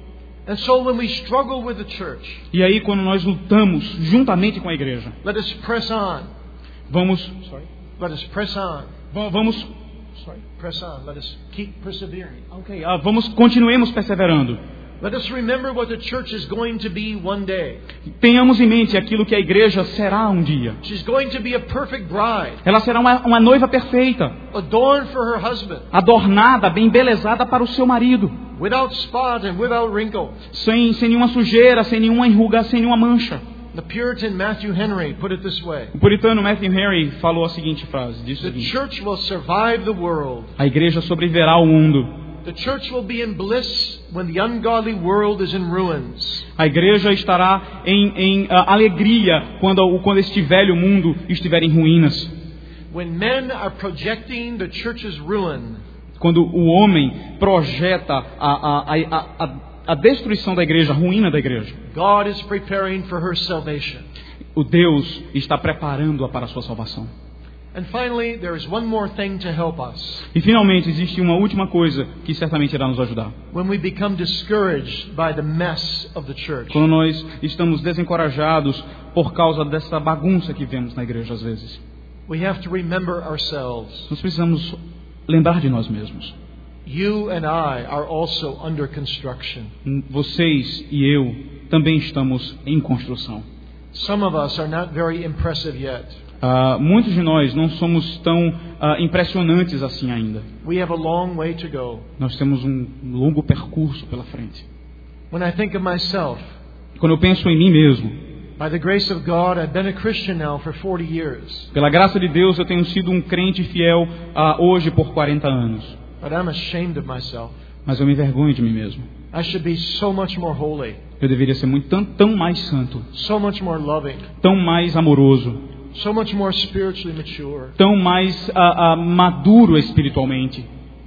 And so when we struggle with the church, E aí, quando nós lutamos juntamente com a igreja, let us press on. vamos, Sorry. Let us press on. va- vamos, Sorry. Press on. Let us keep persevering. ok, ah, vamos, continuemos perseverando. Let us remember what the church is going to be one day. Tenhamos em mente aquilo que a igreja será um dia. She's going to be a perfect bride, Ela será uma, uma noiva perfeita, adorned for her husband, adornada, bem embelezada para o seu marido, without spot and without wrinkle. sem, sem nenhuma sujeira, sem nenhuma enruga, sem nenhuma mancha. The Puritan Matthew Henry put it this way: O puritano Matthew Henry falou a seguinte frase, disse o the seguinte: church will survive the world. a igreja sobreviverá ao mundo. The church will be in bliss when the ungodly world is in ruins. A igreja estará em, em uh, alegria quando, o- quando este velho mundo estiver em ruínas. When men are projecting the church's ruin, Quando o homem projeta a, a, a, a, a destruição da igreja, a ruína da igreja. God is preparing for her salvation. O Deus está preparando-a para a sua salvação. And finally, there is one more thing to help us. E finalmente existe uma última coisa que certamente irá nos ajudar. When we become discouraged by the mess of the church, Quando nós estamos desencorajados por causa dessa bagunça que vemos na igreja às vezes. we have to remember ourselves. Nós precisamos lembrar de nós mesmos. You and I are also under construction. Vocês e eu também estamos em construção. Some of us are not very impressive yet. Uh, muitos de nós não somos tão uh, impressionantes assim ainda. We have a long way to go. Nós temos um longo percurso pela frente. When I think of myself, Quando eu penso em mim mesmo, by the grace of God, I've been a Christian now for forty years. pela graça de Deus, eu tenho sido um crente fiel uh, hoje por quarenta anos. But I'm ashamed of myself. Mas eu me envergonho de mim mesmo. I should be so much more holy, Eu deveria ser muito tão, tão mais santo, so much more loving, tão mais amoroso, so much more spiritually mature. tão mais uh, uh, maduro espiritualmente.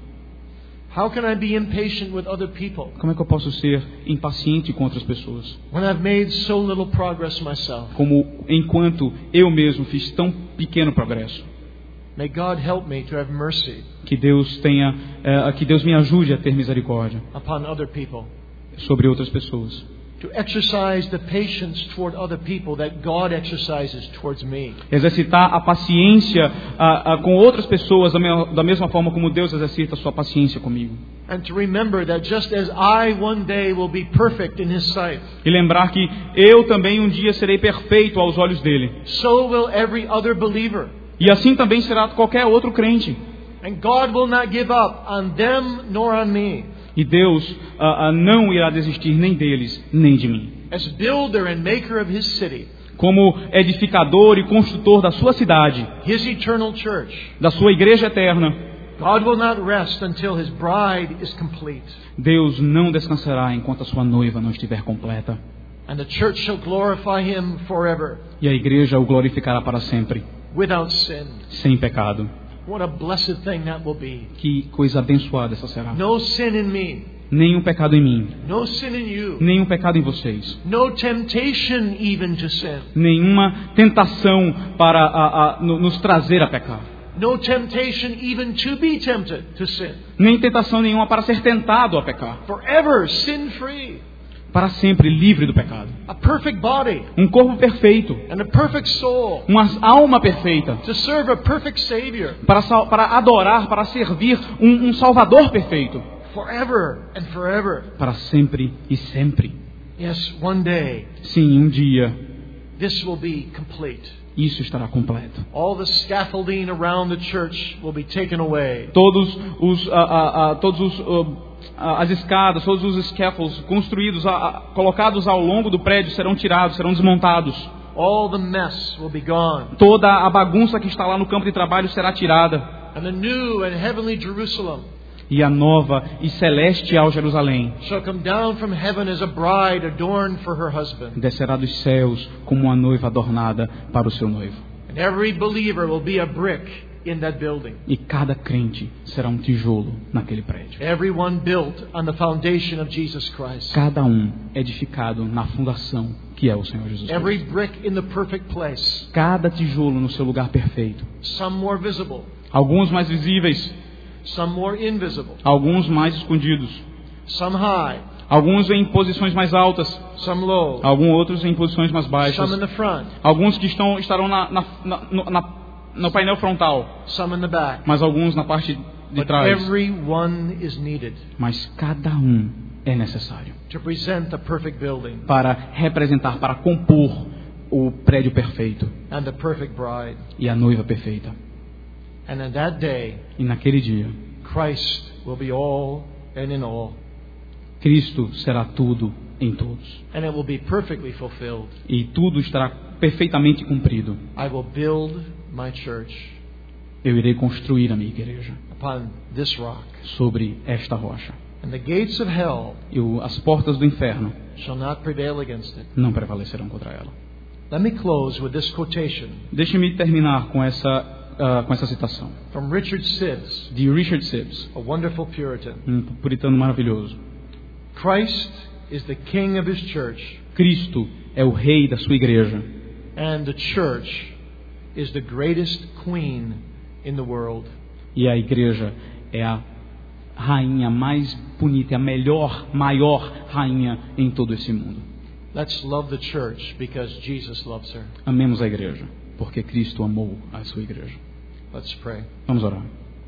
How can I be impatient with other people Como é que eu posso ser impaciente com outras pessoas? when I've made so little progress myself? Como enquanto eu mesmo fiz tão pequeno progresso. May God help me to have mercy Que Deus tenha, uh, que Deus me ajude a ter misericórdia upon other people, sobre outras pessoas. to exercise the patience toward other people that God exercises towards me. Exercitar a paciência uh, uh, com outras pessoas da, me, da mesma forma como Deus exercita a sua paciência comigo. And to remember that just as I one day will be perfect in His sight, E lembrar que eu também um dia serei perfeito aos olhos dele. so will every other believer. E assim também será qualquer outro crente. And God will not give up on them nor on me. E Deus uh, uh, não irá desistir nem deles, nem de mim. As builder and maker of His city, Como edificador e construtor da sua cidade, His eternal church, da sua igreja eterna, God will not rest until His bride is complete. Deus não descansará enquanto a sua noiva não estiver completa. And the church shall glorify Him forever, E a igreja o glorificará para sempre, without sin. sem pecado. What a blessed thing that will be. Que coisa abençoada essa será. No sin in me, Nenhum pecado em mim, no sin in you, nenhum pecado em vocês, no temptation even to sin, nenhuma tentação para a, a, no- nos trazer a pecar, no temptation even to be tempted to sin. nem tentação nenhuma para ser tentado a pecar, Forever sin free, para sempre livre do pecado. a perfect body Um corpo perfeito, and a perfect soul uma alma perfeita, to serve a perfect Savior para, sal- para adorar, para servir um, um Salvador perfeito, forever and forever. para sempre e sempre. Yes, one day Sim, um dia this will be complete. isso estará completo. All the scaffolding around the church will be taken away. Todos os, ah, ah, ah, todos os, ah, as escadas, todos os scaffolds construídos, ah, ah, colocados ao longo do prédio serão tirados, serão desmontados. All the mess will be gone. Toda a bagunça que está lá no campo de trabalho será tirada. And the new and heavenly Jerusalem E a nova e celestial Jerusalém shall come down from heaven as a bride adorned for her husband. descerá dos céus como uma noiva adornada para o seu noivo. And every believer will be a brick in that building. E cada crente será um tijolo naquele prédio. Everyone built on the foundation of Jesus Christ. Cada um edificado na fundação que é o Senhor Jesus Every Cristo. brick in the perfect place. Cada tijolo no seu lugar perfeito. Some more visible, Alguns mais visíveis, some more invisible. alguns mais escondidos, Some high, Alguns em posições mais altas, some low, alguns outros em posições mais baixas. some in the front, Alguns que estão, estarão na, na, na, na, no painel frontal, some in the back. mas alguns na parte de But trás. everyone is needed Mas cada um é necessário to present the perfect building para representar, para compor o prédio perfeito and the perfect bride. e a noiva perfeita. And in that day, E naquele dia, Christ will be all and in all. Cristo será tudo em todos. And it will be perfectly fulfilled. E tudo estará perfeitamente cumprido. I will build my church Eu irei construir a minha igreja upon this rock. sobre esta rocha. And the gates of hell E o, as portas do inferno shall not prevail against it. não prevalecerão contra ela. Let me close with this quotation Deixe-me terminar com essa, uh, com essa citação from Richard Sibbes, de Richard Sibbes, a wonderful Puritan. um puritano maravilhoso. Christ is the king of his church, Cristo é o rei da sua igreja. and the church is the greatest queen in the world. E a igreja é a rainha mais bonita, é a melhor, maior rainha em todo esse mundo. Let's love the church because Jesus loves her. Amemos a igreja, porque Cristo amou a sua igreja. Let's pray. Vamos orar.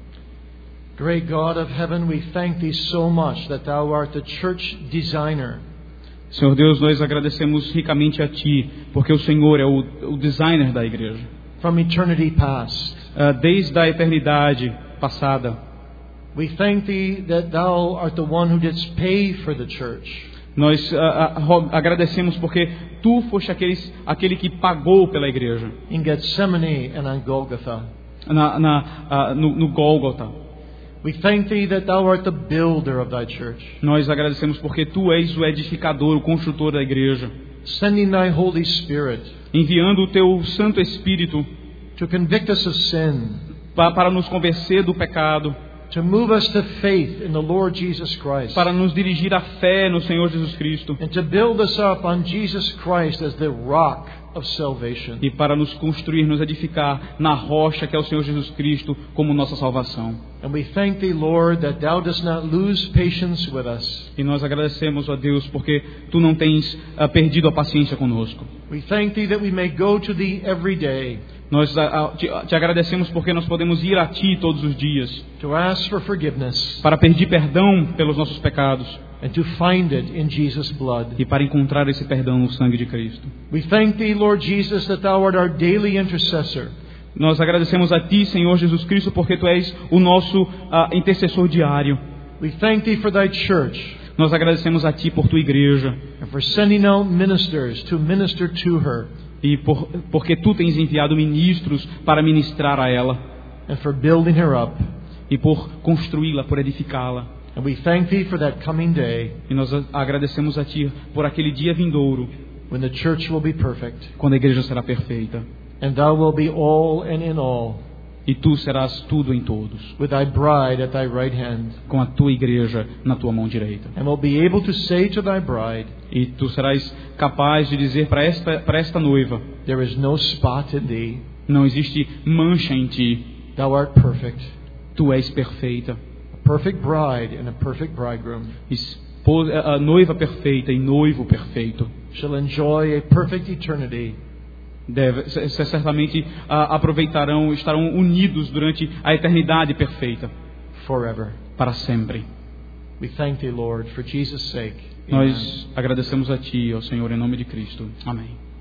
Great God of heaven, we thank Thee so much that Thou art the church designer. Senhor Deus, nós agradecemos ricamente a Ti, porque o Senhor é o, o designer da igreja. From eternity past, Uh, desde a eternidade passada, we thank Thee that Thou art the one who didst pay for the church. nós uh, uh, agradecemos porque Tu foste aquele, aquele que pagou pela igreja. In Gethsemane and on Golgotha. Na, na, uh, no, no Gólgota. We thank Thee that Thou art the builder of Thy church, Nós agradecemos porque Tu és o edificador, o construtor da igreja, sending Thy Holy Spirit enviando o Teu Santo Espírito to convict us of sin, pa, para nos convencer do pecado, to move us to faith in the Lord Jesus Christ, para nos dirigir à fé no Senhor Jesus Cristo and to build us up on Jesus Christ as the rock of salvation. e para nos construir, nos edificar na rocha que é o Senhor Jesus Cristo como nossa salvação. And we thank Thee, Lord, that Thou dost not lose patience with us. E nós agradecemos a Deus porque Tu não tens uh, perdido a paciência conosco. We thank Thee that we may go to Thee every day Nós uh, te, te agradecemos porque nós podemos ir a Ti todos os dias to ask for forgiveness para pedir perdão pelos nossos pecados and to find it in Jesus' blood. e para encontrar esse perdão no sangue de Cristo. We thank Thee, Lord Jesus, that Thou art our daily intercessor. Nós agradecemos a Ti, Senhor Jesus Cristo, porque Tu és o nosso uh, intercessor diário. We thank Thee for Thy church Nós agradecemos a Ti por Tua igreja and for sending out ministers to minister to her e por, porque Tu tens enviado ministros para ministrar a ela and for building her up. e por construí-la, por edificá-la. And we thank Thee for that coming day E nós agradecemos a Ti por aquele dia vindouro, when the church will be perfect quando a igreja será perfeita. and Thou will be all and in all, E Tu serás tudo em todos, with Thy bride at Thy right hand, com a Tua igreja na Tua mão direita. and will be able to say to Thy bride, E Tu serás capaz de dizer para esta, para esta noiva: there is no spot in Thee. não existe mancha em Ti, Thou art perfect, Tu és perfeita. a perfect bride and a perfect bridegroom Espo- a noiva perfeita e noivo perfeito. shall enjoy a perfect eternity Deve, c- c- certamente ah, aproveitarão, estarão unidos durante a eternidade perfeita, forever. para sempre. We thank Thee, Lord, for Jesus' sake. Amen. Nós agradecemos a Ti, ó Senhor, em nome de Cristo. Amém.